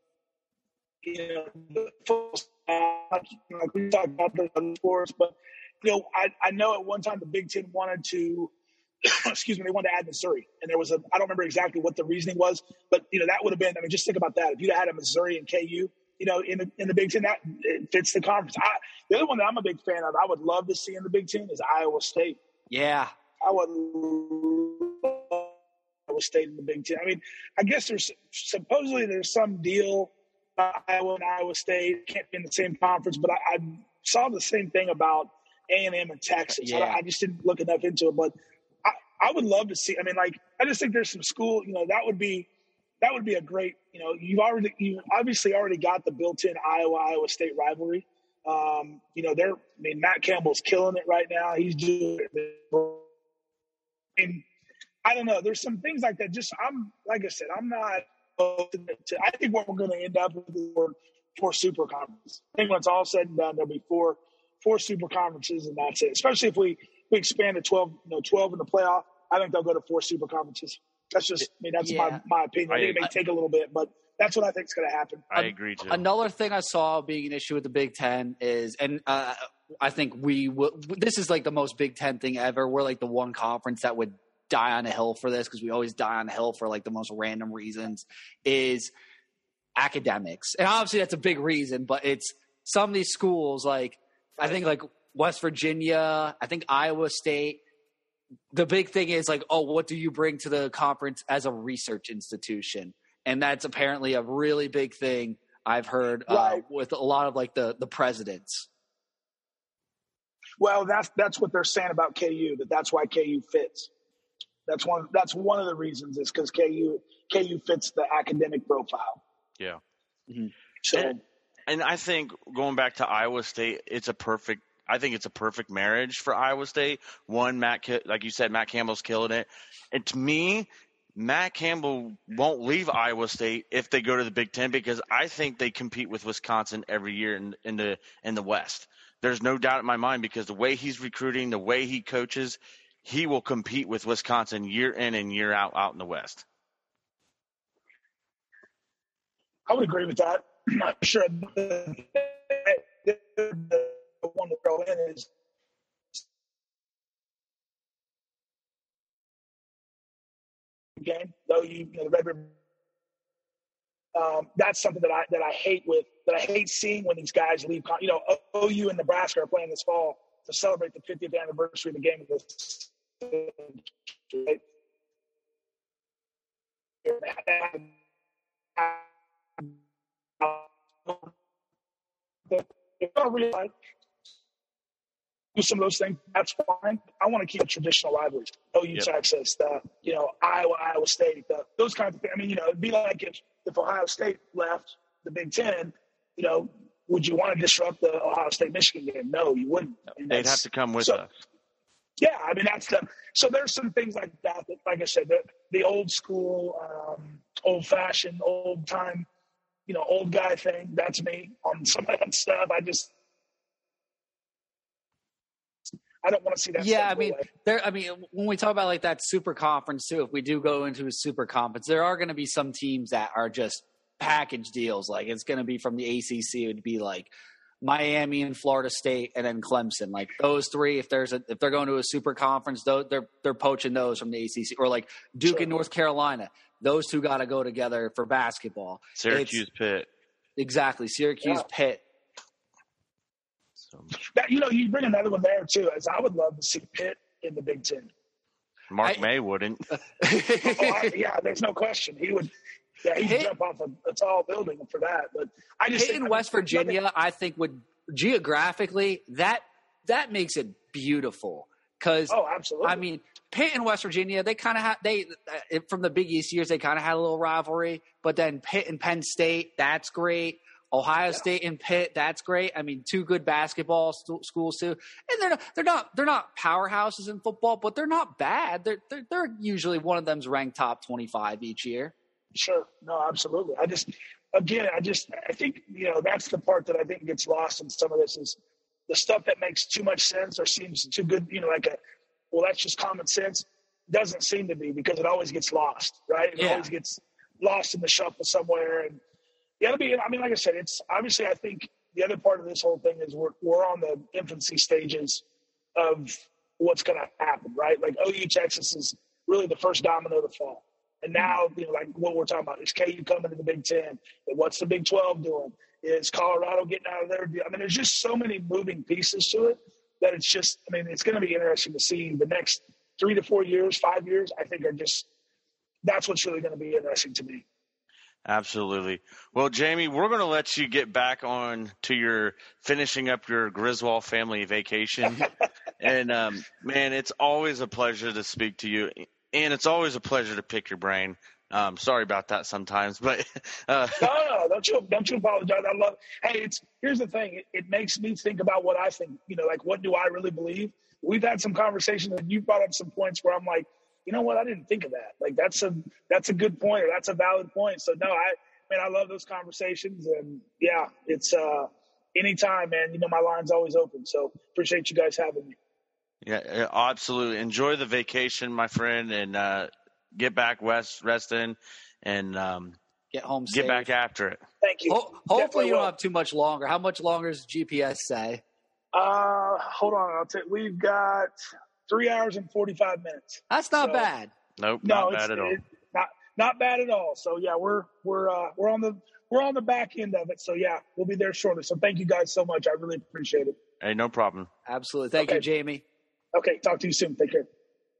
the full staff. Like we talked about the other sports, but I know at one time the Big Ten wanted to. Excuse me, they wanted to add Missouri, and there was I don't remember exactly what the reasoning was, but that would have been. I mean, just think about that. If you'd had a Missouri and KU, in the Big Ten, that it fits the conference. The other one that I'm a big fan of, I would love to see in the Big Ten is Iowa State. Yeah, I would love Iowa State in the Big Ten. I mean, I guess there's some deal. Iowa and Iowa State can't be in the same conference, but I saw the same thing about A&M and Texas. Yeah. I just didn't look enough into it, but I would love to see. I mean, I just think there's some school. That would be a great. You obviously already got the built-in Iowa State rivalry. Matt Campbell's killing it right now. He's doing it. And I don't know. There's some things like that. Like I said, I'm not. I think what we're going to end up with is four super conferences. I think when it's all said and done, there'll be four super conferences, and that's it. Especially if we expand to 12 in the playoff. I think they'll go to 4 super conferences. That's just, my opinion. I think it may take a little bit, but that's what I think is going to happen. I agree too. Another thing I saw being an issue with the Big Ten is, and I think this is like the most Big Ten thing ever. We're like the one conference that would die on a hill for this, because we always die on a hill for like the most random reasons, is academics. And obviously that's a big reason, but it's some of these schools, like I think like West Virginia, I think Iowa State. The big thing is like, oh, what do you bring to the conference as a research institution? And that's apparently a really big thing I've heard with a lot of like the presidents. Well, that's what they're saying about KU. That's why KU fits. That's one of the reasons is because KU fits the academic profile. Yeah. Mm-hmm. So, and I think going back to Iowa State, I think it's a perfect marriage for Iowa State. One, like you said, Matt Campbell's killing it. And to me, Matt Campbell won't leave Iowa State if they go to the Big Ten, because I think they compete with Wisconsin every year in the West. There's no doubt in my mind, because the way he's recruiting, the way he coaches, he will compete with Wisconsin year in and year out in the West. I would agree with that. I'm not sure. The one to throw in is game. Though the Red River, that's something that I hate seeing when these guys leave. OU and Nebraska are playing this fall to celebrate the 50th anniversary of the game of this. Right? If I really do some of those things, that's fine. I want to keep the traditional rivalries. OU, Texas, Iowa State, those kinds of things. I mean, it'd be like if Ohio State left the Big Ten, would you want to disrupt the Ohio State-Michigan game? No, you wouldn't. They'd have to come with us. Yeah, I mean, so there's some things like that, like I said, the old school, old-fashioned, old-time, old guy thing. That's me on some of that stuff. I don't want to see that. Yeah, I mean, when we talk about like that super conference too, if we do go into a super conference, there are going to be some teams that are just package deals. Like it's going to be from the ACC. It would be like Miami and Florida State, and then Clemson. Like those three, if they're going to a super conference, they're poaching those from the ACC, or like Duke and North Carolina. Those two got to go together for basketball. Syracuse, Pitt. Exactly, Syracuse, Pitt. You bring another one there too. As I would love to see Pitt in the Big Ten. Mark May wouldn't. There's no question. He would. Yeah, he'd jump off a tall building for that. But I just Pitt in West Virginia, I think would geographically that makes it beautiful. Because absolutely. I mean, Pitt and West Virginia, they kind of from the Big East years, they kind of had a little rivalry. But then Pitt and Penn State, that's great. Ohio State and Pitt, that's great. I mean, two good basketball schools too, and they're not powerhouses in football, but they're not bad. They're usually one of them's ranked top 25 each year. Sure, no, absolutely. I think that's the part that I think gets lost in some of this is the stuff that makes too much sense or seems too good. That's just common sense. Doesn't seem to be because it always gets lost, right? It always gets lost in the shuffle somewhere. And like I said, it's obviously, I think the other part of this whole thing is we're on the infancy stages of what's going to happen, right? Like OU Texas is really the first domino to fall. And now, like what we're talking about is KU coming to the Big Ten. And what's the Big 12 doing? Is Colorado getting out of there? I mean, there's just so many moving pieces to it that it's just, it's going to be interesting to see the next 3 to 4 years, 5 years, I think that's what's really going to be interesting to me. Absolutely. Well, Jamie, we're going to let you get back on to your finishing up your Griswold family vacation. And, man, it's always a pleasure to speak to you. And it's always a pleasure to pick your brain. Sorry about that sometimes, but no, don't you apologize. I love. Hey, here's the thing. It makes me think about what I think. Like what do I really believe? We've had some conversations, and you brought up some points where I'm like, you know what? I didn't think of that. Like that's a good point, or that's a valid point. So no, I love those conversations, and yeah, it's anytime, man. My line's always open. So appreciate you guys having me. Yeah, absolutely. Enjoy the vacation, my friend, and get back resting and get home safe. Get back after it. Thank you. Hopefully you don't have too much longer. How much longer does GPS say? Hold on. I'll tell you. We've got 3 hours and 45 minutes. That's not bad. Nope, not bad at all. Not bad at all. So yeah, we're on the back end of it. So yeah, we'll be there shortly. So thank you guys so much. I really appreciate it. Hey, no problem. Absolutely. Thank you, Jamie. Okay, talk to you soon. Take care.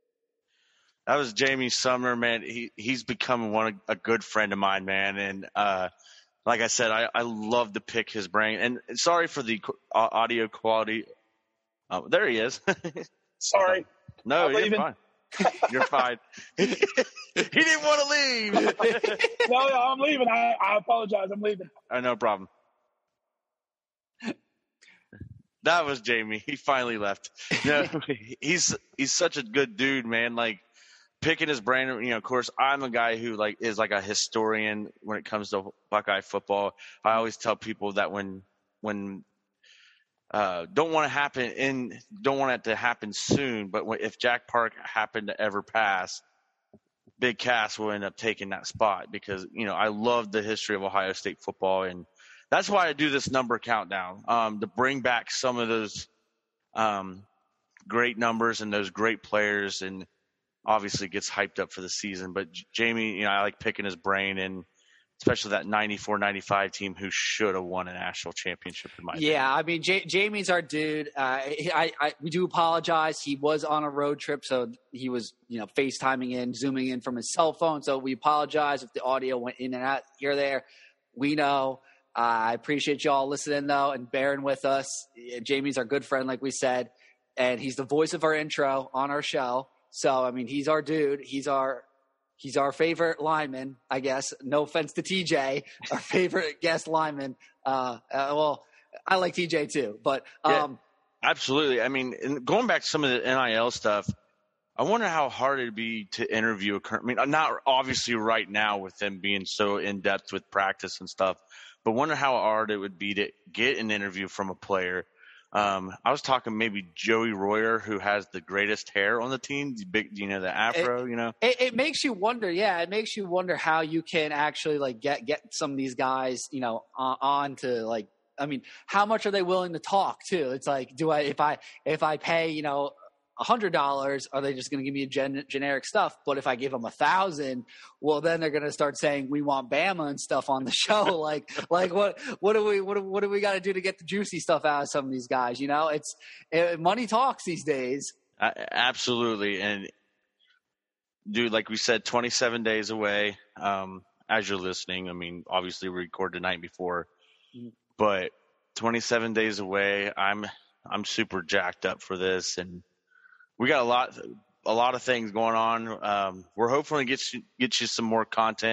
That was Jamie Sumner, man. He's become a good friend of mine, man. And like I said, I love to pick his brain. And sorry for the audio quality. Oh, there he is. Sorry. No, you're fine. You're fine. He didn't want to leave. No, I'm leaving. I apologize. I'm leaving. No problem. That was Jamie. He finally left. No, he's such a good dude, man. Like picking his brain. Of course, I'm a guy who is a historian when it comes to Buckeye football. I always tell people that when don't want it to happen soon, but if Jack Park happened to ever pass, Big Cass will end up taking that spot because I love the history of Ohio State football, and that's why I do this number countdown to bring back some of those great numbers and those great players, and obviously gets hyped up for the season. But Jamie, I like picking his brain, and especially that 94-95 team who should have won a national championship in my opinion. Yeah, I mean, Jamie's our dude. We do apologize. He was on a road trip, so he was, FaceTiming in, Zooming in from his cell phone. So we apologize if the audio went in and out here or there. We know. I appreciate you all listening, though, and bearing with us. Jamie's our good friend, like we said, and he's the voice of our intro on our show. So, I mean, he's our dude. He's our favorite lineman, I guess. No offense to TJ, our favorite guest lineman. Well, I like TJ too, but yeah, absolutely. I mean, going back to some of the NIL stuff, I wonder how hard it'd be to interview not obviously right now with them being so in depth with practice and stuff, but wonder how hard it would be to get an interview from a player. I was talking maybe Joey Royer, who has the greatest hair on the team, the big, the afro, It makes you wonder. Yeah, it makes you wonder how you can actually get some of these guys, on to how much are they willing to talk too? It's like, if I pay, $100, are they just going to give me generic stuff? But if I give them $1,000, well, then they're going to start saying we want Bama and stuff on the show. like what do we got to do to get the juicy stuff out of some of these guys? Money talks these days. Absolutely. And dude, like we said, 27 days away. As you're listening, I mean, obviously we recorded the night before, but 27 days away. I'm super jacked up for this, and we got a lot of things going on. We're hopefully get you some more content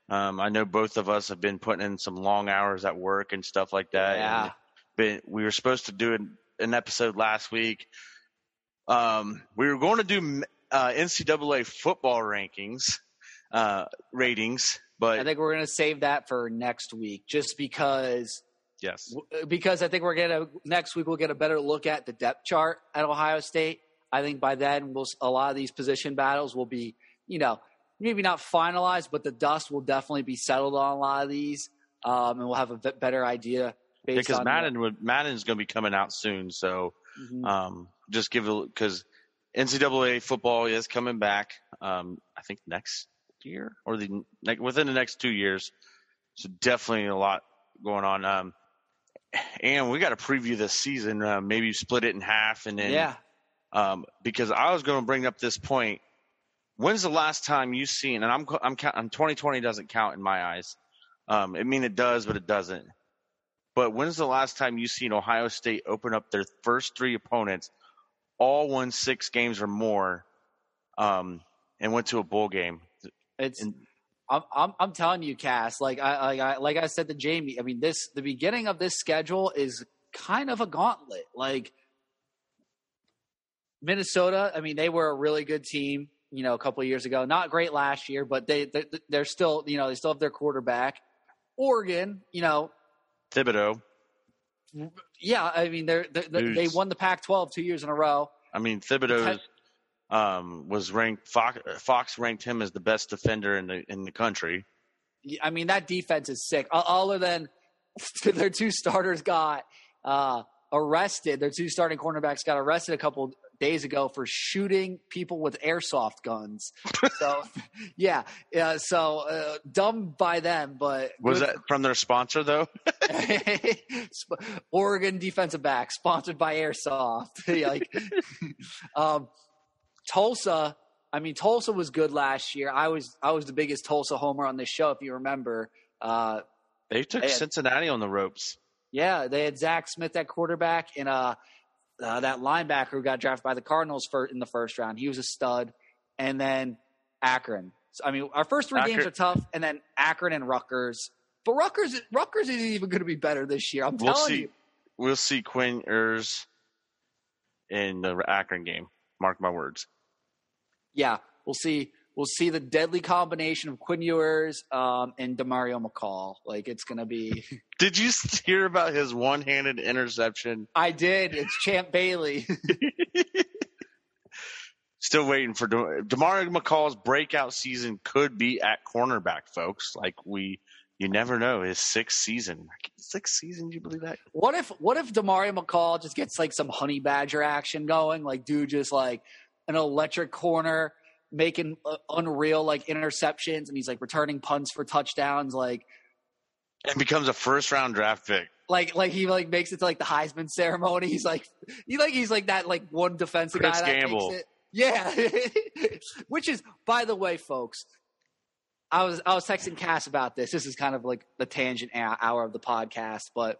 I know both of us have been putting in some long hours at work and stuff like that. Yeah. And we were supposed to do an episode last week. We were going to do NCAA football rankings, ratings, but I think we're going to save that for next week, just because. Yes, because I think next week we'll get a better look at the depth chart at Ohio State. I think by then a lot of these position battles will be, maybe not finalized, but the dust will definitely be settled on a lot of these, and we'll have a better idea. Because Madden's going to be coming out soon, so just because NCAA football is coming back. I think next year or within the next 2 years. So definitely a lot going on. And we got to preview this season. Maybe split it in half, and then because I was going to bring up this point. When's the last time you've seen? And I'm 2020 doesn't count in my eyes. It does, but it doesn't. But when's the last time you've seen Ohio State open up their first 3 opponents, all won 6 games or more, and went to a bowl game? I'm telling you, Cass. Like I said to Jamie. I mean, the beginning of this schedule is kind of a gauntlet. Like Minnesota. I mean, they were a really good team. A couple of years ago. Not great last year, but they're still. They still have their quarterback. Oregon. Thibodeau. Yeah, I mean, they won the Pac-12 2 years in a row. I mean, Thibodeau was ranked. Fox ranked him as the best defender in the country. I mean, that defense is sick. Other than their 2 starters got arrested, their 2 starting cornerbacks got arrested a couple days ago for shooting people with airsoft guns. So, So dumb by them, but was that from their sponsor though? Oregon defensive back sponsored by Airsoft. Tulsa. I mean, Tulsa was good last year. I was the biggest Tulsa homer on this show, if you remember. They took Cincinnati on the ropes. Yeah, they had Zach Smith at quarterback and that linebacker who got drafted by the Cardinals in the first round. He was a stud. And then Akron. So, I mean, our first 3 games are tough, and then Akron and Rutgers. But Rutgers isn't even going to be better this year. I'm telling you. We'll see Quinn Ewers in the Akron game. Mark my words. Yeah, we'll see. We'll see the deadly combination of Quinn Ewers and Demario McCall. Like, it's going to be. Did you hear about his one-handed interception? I did. It's Champ Bailey. Still waiting for Demario McCall's breakout season. Could be at cornerback, folks. Like you never know. His 6th season. 6th season? Do you believe that? What if Demario McCall just gets like some honey badger action going? Like, dude, just like an electric corner. Making unreal like interceptions, and he's like returning punts for touchdowns, like, and becomes a 1st-round draft pick. Like he like makes it to like the Heisman ceremony. He's like that like one defensive Chris guy that Gamble. makes it. Yeah, which is, by the way, folks. I was texting Cass about this. This is kind of like the tangent hour of the podcast, but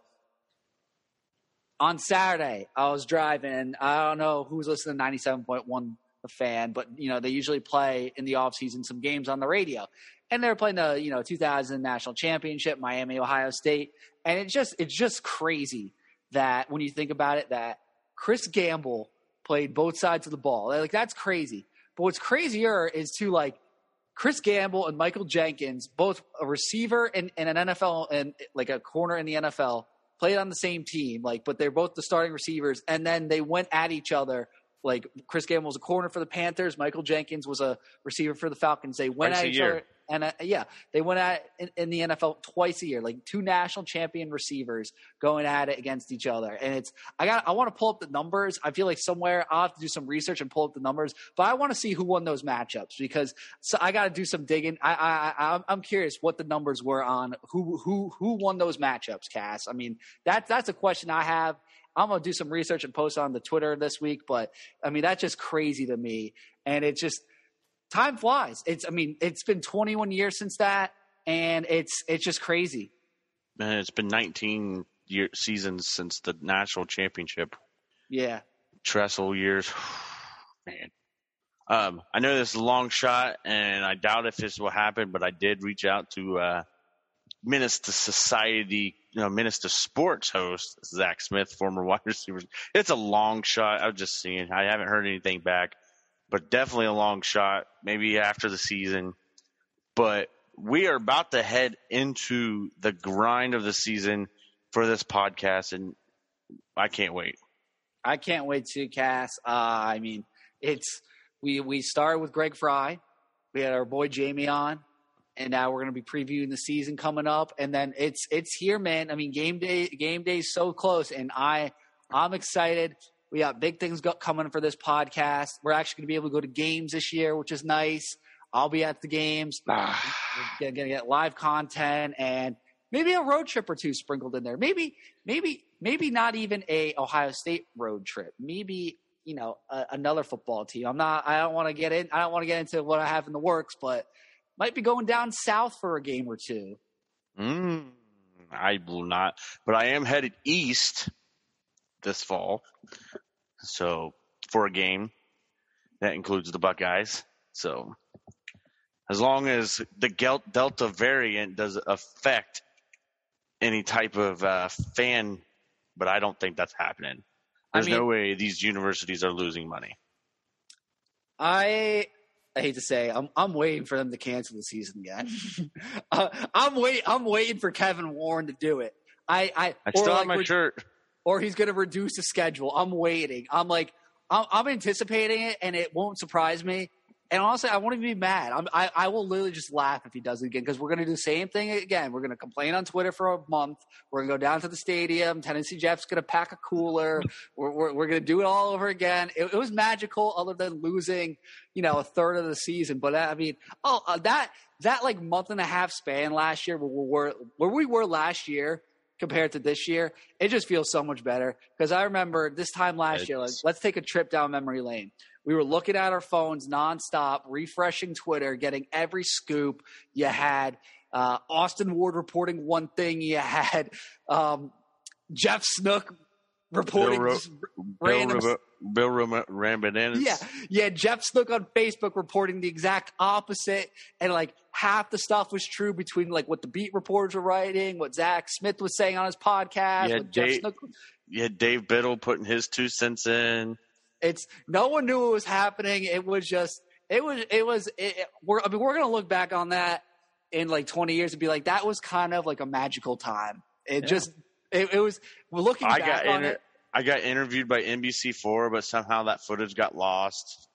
on Saturday I was driving. I don't know who's listening to 97.1. A fan, but they usually play in the off season some games on the radio, and they're playing the 2000 national championship, Miami, Ohio State, and it's just crazy that when you think about it, that Chris Gamble played both sides of the ball. Like, that's crazy. But what's crazier is like Chris Gamble and Michael Jenkins, both a receiver and an NFL and like a corner in the NFL, played on the same team. Like, but they're both the starting receivers, and then they went at each other. Like, Chris Gamble was a corner for the Panthers. Michael Jenkins was a receiver for the Falcons. They went at each other. And they went at it in the NFL twice a year, like 2 national champion receivers going at it against each other. And I want to pull up the numbers. I feel like somewhere I'll have to do some research and pull up the numbers, but I want to see who won those matchups, because I got to do some digging. I'm curious what the numbers were on who won those matchups, Cass. I mean, that's a question I have. I'm going to do some research and post on the Twitter this week, but I mean, that's just crazy to me. And it's just, time flies. It's been 21 years since that, and it's just crazy. Man, it's been 19 seasons since the national championship. Yeah. Tressel years. Man. I know this is a long shot, and I doubt if this will happen, but I did reach out to Minnesota Society, Minnesota Sports host Zach Smith, former wide receiver. It's a long shot. I was just seeing. I haven't heard anything back, but definitely a long shot. Maybe after the season. But we are about to head into the grind of the season for this podcast, and I can't wait. I can't wait to, Cass. I mean, we started with Greg Fry. We had our boy Jamie on, and now we're going to be previewing the season coming up. And then it's here, man. I mean, game day is so close, and I'm excited. We got big things coming for this podcast. We're actually going to be able to go to games this year, which is nice. I'll be at the games. We're going to get live content and maybe a road trip or two sprinkled in there. Maybe not even a Ohio State road trip. Maybe, another football team. I don't want to get into what I have in the works, but might be going down south for a game or two. I will not, but I am headed east this fall. So for a game that includes the Buckeyes. So as long as the Delta variant does affect any type of fan, but I don't think that's happening. There's no way these universities are losing money. I hate to say, I'm waiting for them to cancel the season again. I'm waiting for Kevin Warren to do it. I still have my shirt. Or he's going to reduce the schedule. I'm waiting. I'm anticipating it, and it won't surprise me. And honestly, I won't even be mad. I will literally just laugh if he does it again, because we're going to do the same thing again. We're going to complain on Twitter for a month. We're going to go down to the stadium. Tennessee Jeff's going to pack a cooler. We're going to do it all over again. It was magical, other than losing, a third of the season. But I mean, that like month and a half span last year, where we were last year compared to this year, it just feels so much better. Because I remember this time last year, let's take a trip down memory lane. We were looking at our phones nonstop, refreshing Twitter, getting every scoop. You had Austin Ward reporting one thing. You had Jeff Snook reporting random. Bill Rambananas. Yeah. Jeff Snook on Facebook reporting the exact opposite, and like half the stuff was true between like what the beat reporters were writing, what Zach Smith was saying on his podcast. You had Dave Biddle putting his 2 cents in. No one knew what was happening. It was just we're going to look back on that in like 20 years and be like, that was kind of like a magical time. It was, we're looking back on it. I got interviewed by NBC4, but somehow that footage got lost.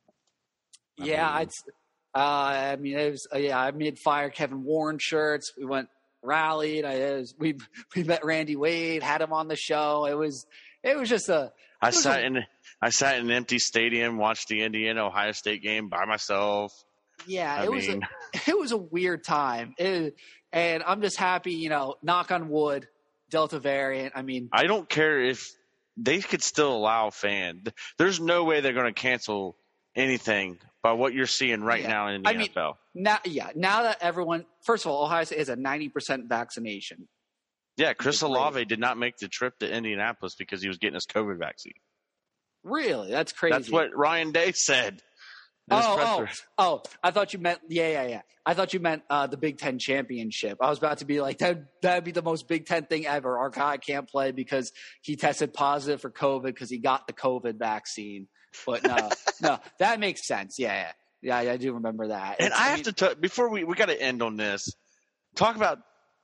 I made fire Kevin Warren shirts. We went rallied. We met Randy Wade, had him on the show. It was just I sat in an empty stadium, watched the Indiana-Ohio State game by myself. Yeah, it was a weird time. And I'm just happy, knock on wood, Delta variant. I mean, I don't care if they could still allow fans. There's no way they're going to cancel anything by what you're seeing right now in the NFL. Now that everyone, first of all, Ohio State is a 90% vaccination. Yeah, Chris Olave did not make the trip to Indianapolis because he was getting his COVID vaccine. Really? That's crazy. That's what Ryan Day said. I thought you meant I thought you meant the Big Ten championship. I was about to be like, that'd be the most Big Ten thing ever. Our guy can't play because he tested positive for COVID because he got the COVID vaccine. But no, that makes sense. Yeah, I do remember that. And I have to before we got to end on this. Talk about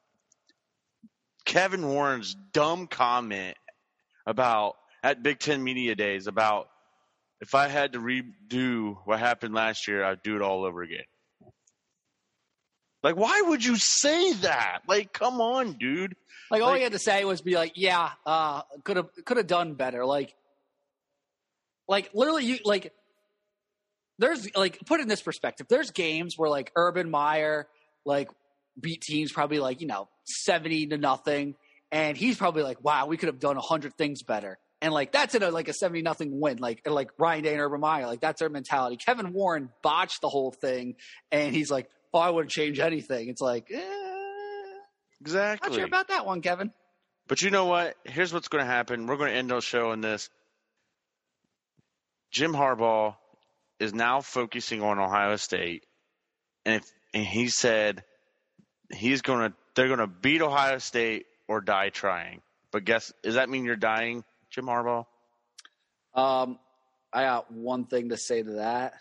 Kevin Warren's dumb comment at Big Ten Media Days about, if I had to redo what happened last year, I'd do it all over again. Like, why would you say that? Like, come on, dude. Like all he had to say was be like, could have done better. Like literally, there's like, put in this perspective. There's games where like Urban Meyer beat teams probably 70-0, and he's probably like, wow, we could have done 100 things better. And that's in a 70-0 win. Like Ryan Day and Urban Meyer, that's their mentality. Kevin Warren botched the whole thing, and he's like, oh, I wouldn't change anything. It's like, exactly. Not sure about that one, Kevin. But you know what? Here's what's going to happen. We're going to end our show on this. Jim Harbaugh is now focusing on Ohio State, and he said they're gonna beat Ohio State or die trying. But does that mean you're dying, Jim Harbaugh? I got one thing to say to that.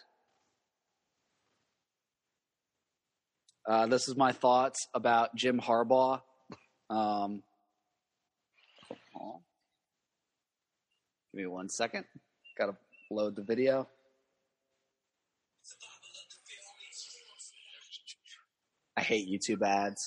This is my thoughts about Jim Harbaugh. Give me 1 second. Got to load the video. I hate YouTube ads.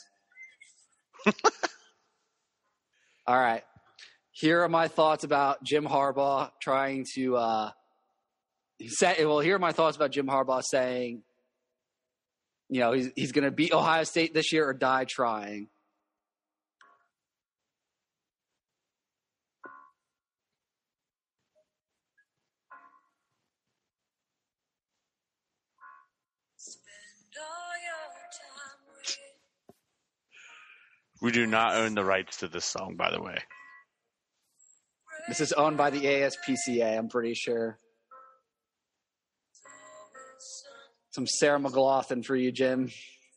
All right. Here are my thoughts about Jim Harbaugh trying to here are my thoughts about Jim Harbaugh saying, he's going to beat Ohio State this year or die trying. We do not own the rights to this song, by the way. This is owned by the ASPCA, I'm pretty sure. Some Sarah McLachlan for you, Jim.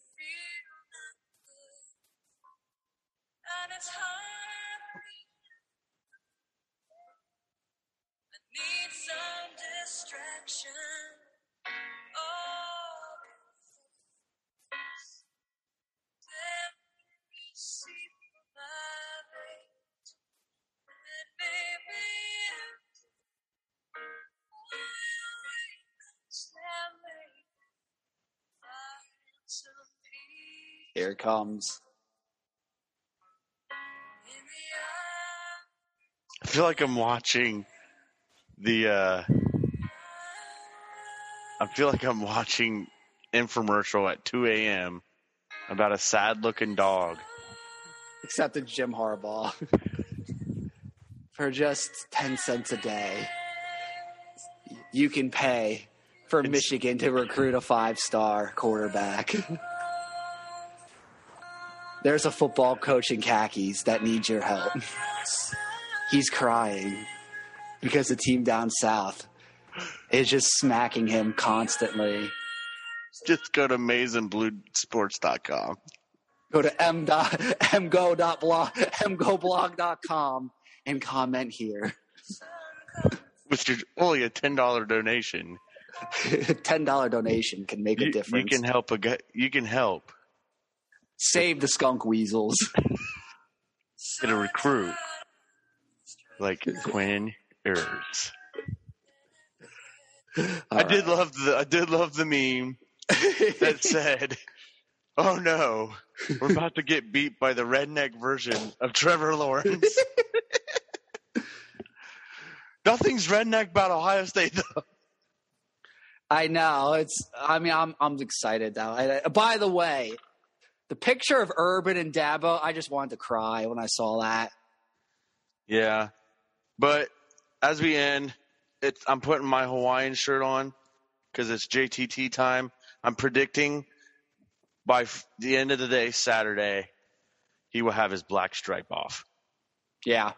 Here it comes. I feel like I'm watching infomercial at 2 a.m. about a sad-looking dog. Except it's Jim Harbaugh. For just 10 cents a day, you can pay for Michigan to recruit a 5-star quarterback. There's a football coach in khakis that needs your help. He's crying because the team down south is just smacking him constantly. Just go to MaizenBlueSports.com. Go to mgoblog.com and comment here. With only a $10 donation. $10 donation can make a difference. You can help. Save the skunk weasels. Get a recruit like Quinn Ewers. I did love the meme that said, "Oh no, we're about to get beat by the redneck version of Trevor Lawrence." Nothing's redneck about Ohio State, though. I know. I'm excited though. By the way, the picture of Urban and Dabo, I just wanted to cry when I saw that. Yeah. But as we end, I'm putting my Hawaiian shirt on because it's JTT time. I'm predicting by the end of the day, Saturday, he will have his black stripe off. Yeah.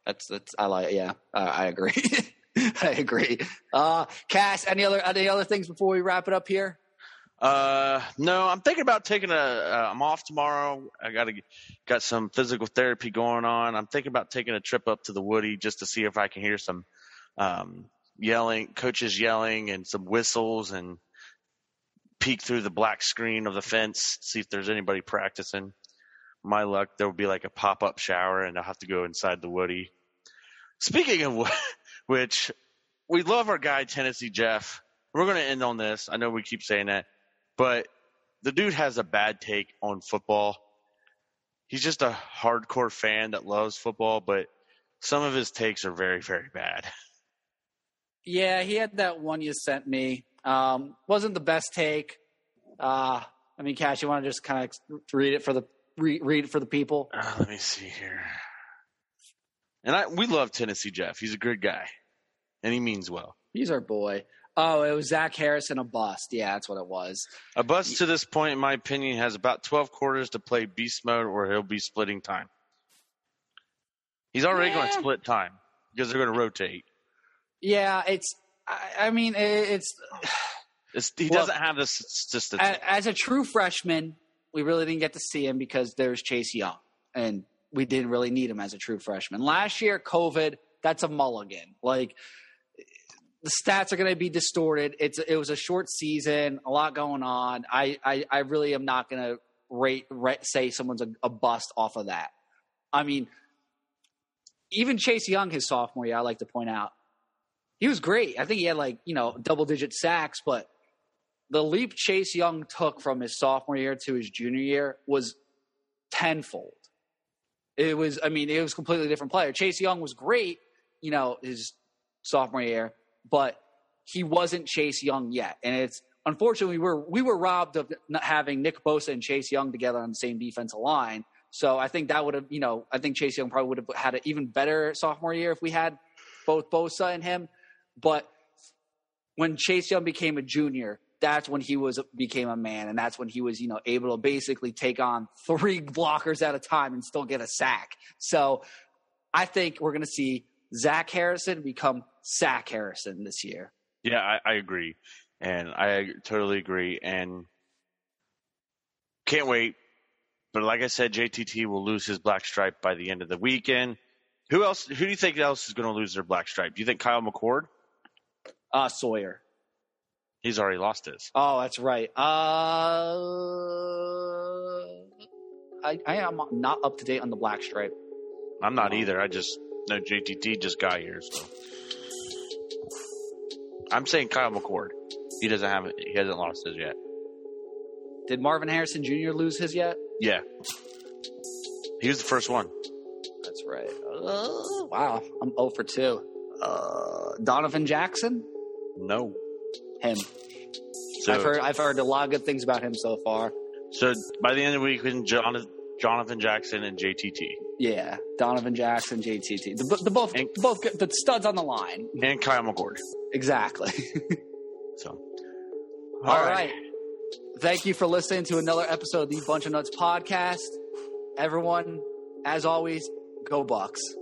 I agree. I agree. Cass, any other things before we wrap it up here? No, I'm thinking about taking I'm off tomorrow. I got some physical therapy going on. I'm thinking about taking a trip up to the Woody just to see if I can hear some, coaches yelling and some whistles and peek through the black screen of the fence, see if there's anybody practicing. My luck, there will be like a pop-up shower and I'll have to go inside the Woody. Speaking of which, we love our guy, Tennessee Jeff. We're going to end on this. I know we keep saying that. But the dude has a bad take on football. He's just a hardcore fan that loves football, but some of his takes are very, very bad. Yeah, he had that one you sent me. Wasn't the best take. Cash, you want to just kind of read it for the people? Let me see here. And we love Tennessee Jeff. He's a good guy, and he means well. He's our boy. Oh, it was Zach Harrison, a bust. Yeah, that's what it was. A bust to this point, in my opinion, has about 12 quarters to play beast mode or he'll be splitting time. He's already going to split time because they're going to rotate. Yeah, I mean, he doesn't have the statistics. As a true freshman, we really didn't get to see him because there's Chase Young, and we didn't really need him as a true freshman. Last year, COVID, that's a mulligan. Like, the stats are going to be distorted. It was a short season, a lot going on. I really am not going to say someone's a bust off of that. I mean, even Chase Young, his sophomore year, I like to point out, he was great. I think he had double-digit sacks, but the leap Chase Young took from his sophomore year to his junior year was tenfold. It was a completely different player. Chase Young was great, his sophomore year, but he wasn't Chase Young yet. And it's unfortunately we were robbed of not having Nick Bosa and Chase Young together on the same defensive line. So I think that would have, I think Chase Young probably would have had an even better sophomore year if we had both Bosa and him. But when Chase Young became a junior, that's when he became a man, and that's when he was, able to basically take on 3 blockers at a time and still get a sack. So I think we're going to see Zach Harrison become Sack Harrison this year. Yeah, I agree, and I totally agree, and can't wait. But like I said, JTT will lose his black stripe by the end of the weekend. Who do you think else is going to lose their black stripe? Do you think Kyle McCord? Sawyer. He's already lost his. Oh, that's right. I am not up to date on the black stripe. I'm not either. I just know JTT just got here. So I'm saying Kyle McCord. He doesn't have it. He hasn't lost his yet. Did Marvin Harrison Jr. lose his yet? Yeah. He was the first one. That's right. Wow. I'm 0 for 2. Donovan Jackson? No. Him. So, I've heard a lot of good things about him so far. So by the end of the week, Jonathan Jackson and JTT. Yeah, Donovan Jackson, JTT. Both good, the studs on the line. And Kyle McCord. Exactly. So, all right. Thank you for listening to another episode of the Bunch of Nuts podcast. Everyone, as always, go Bucks.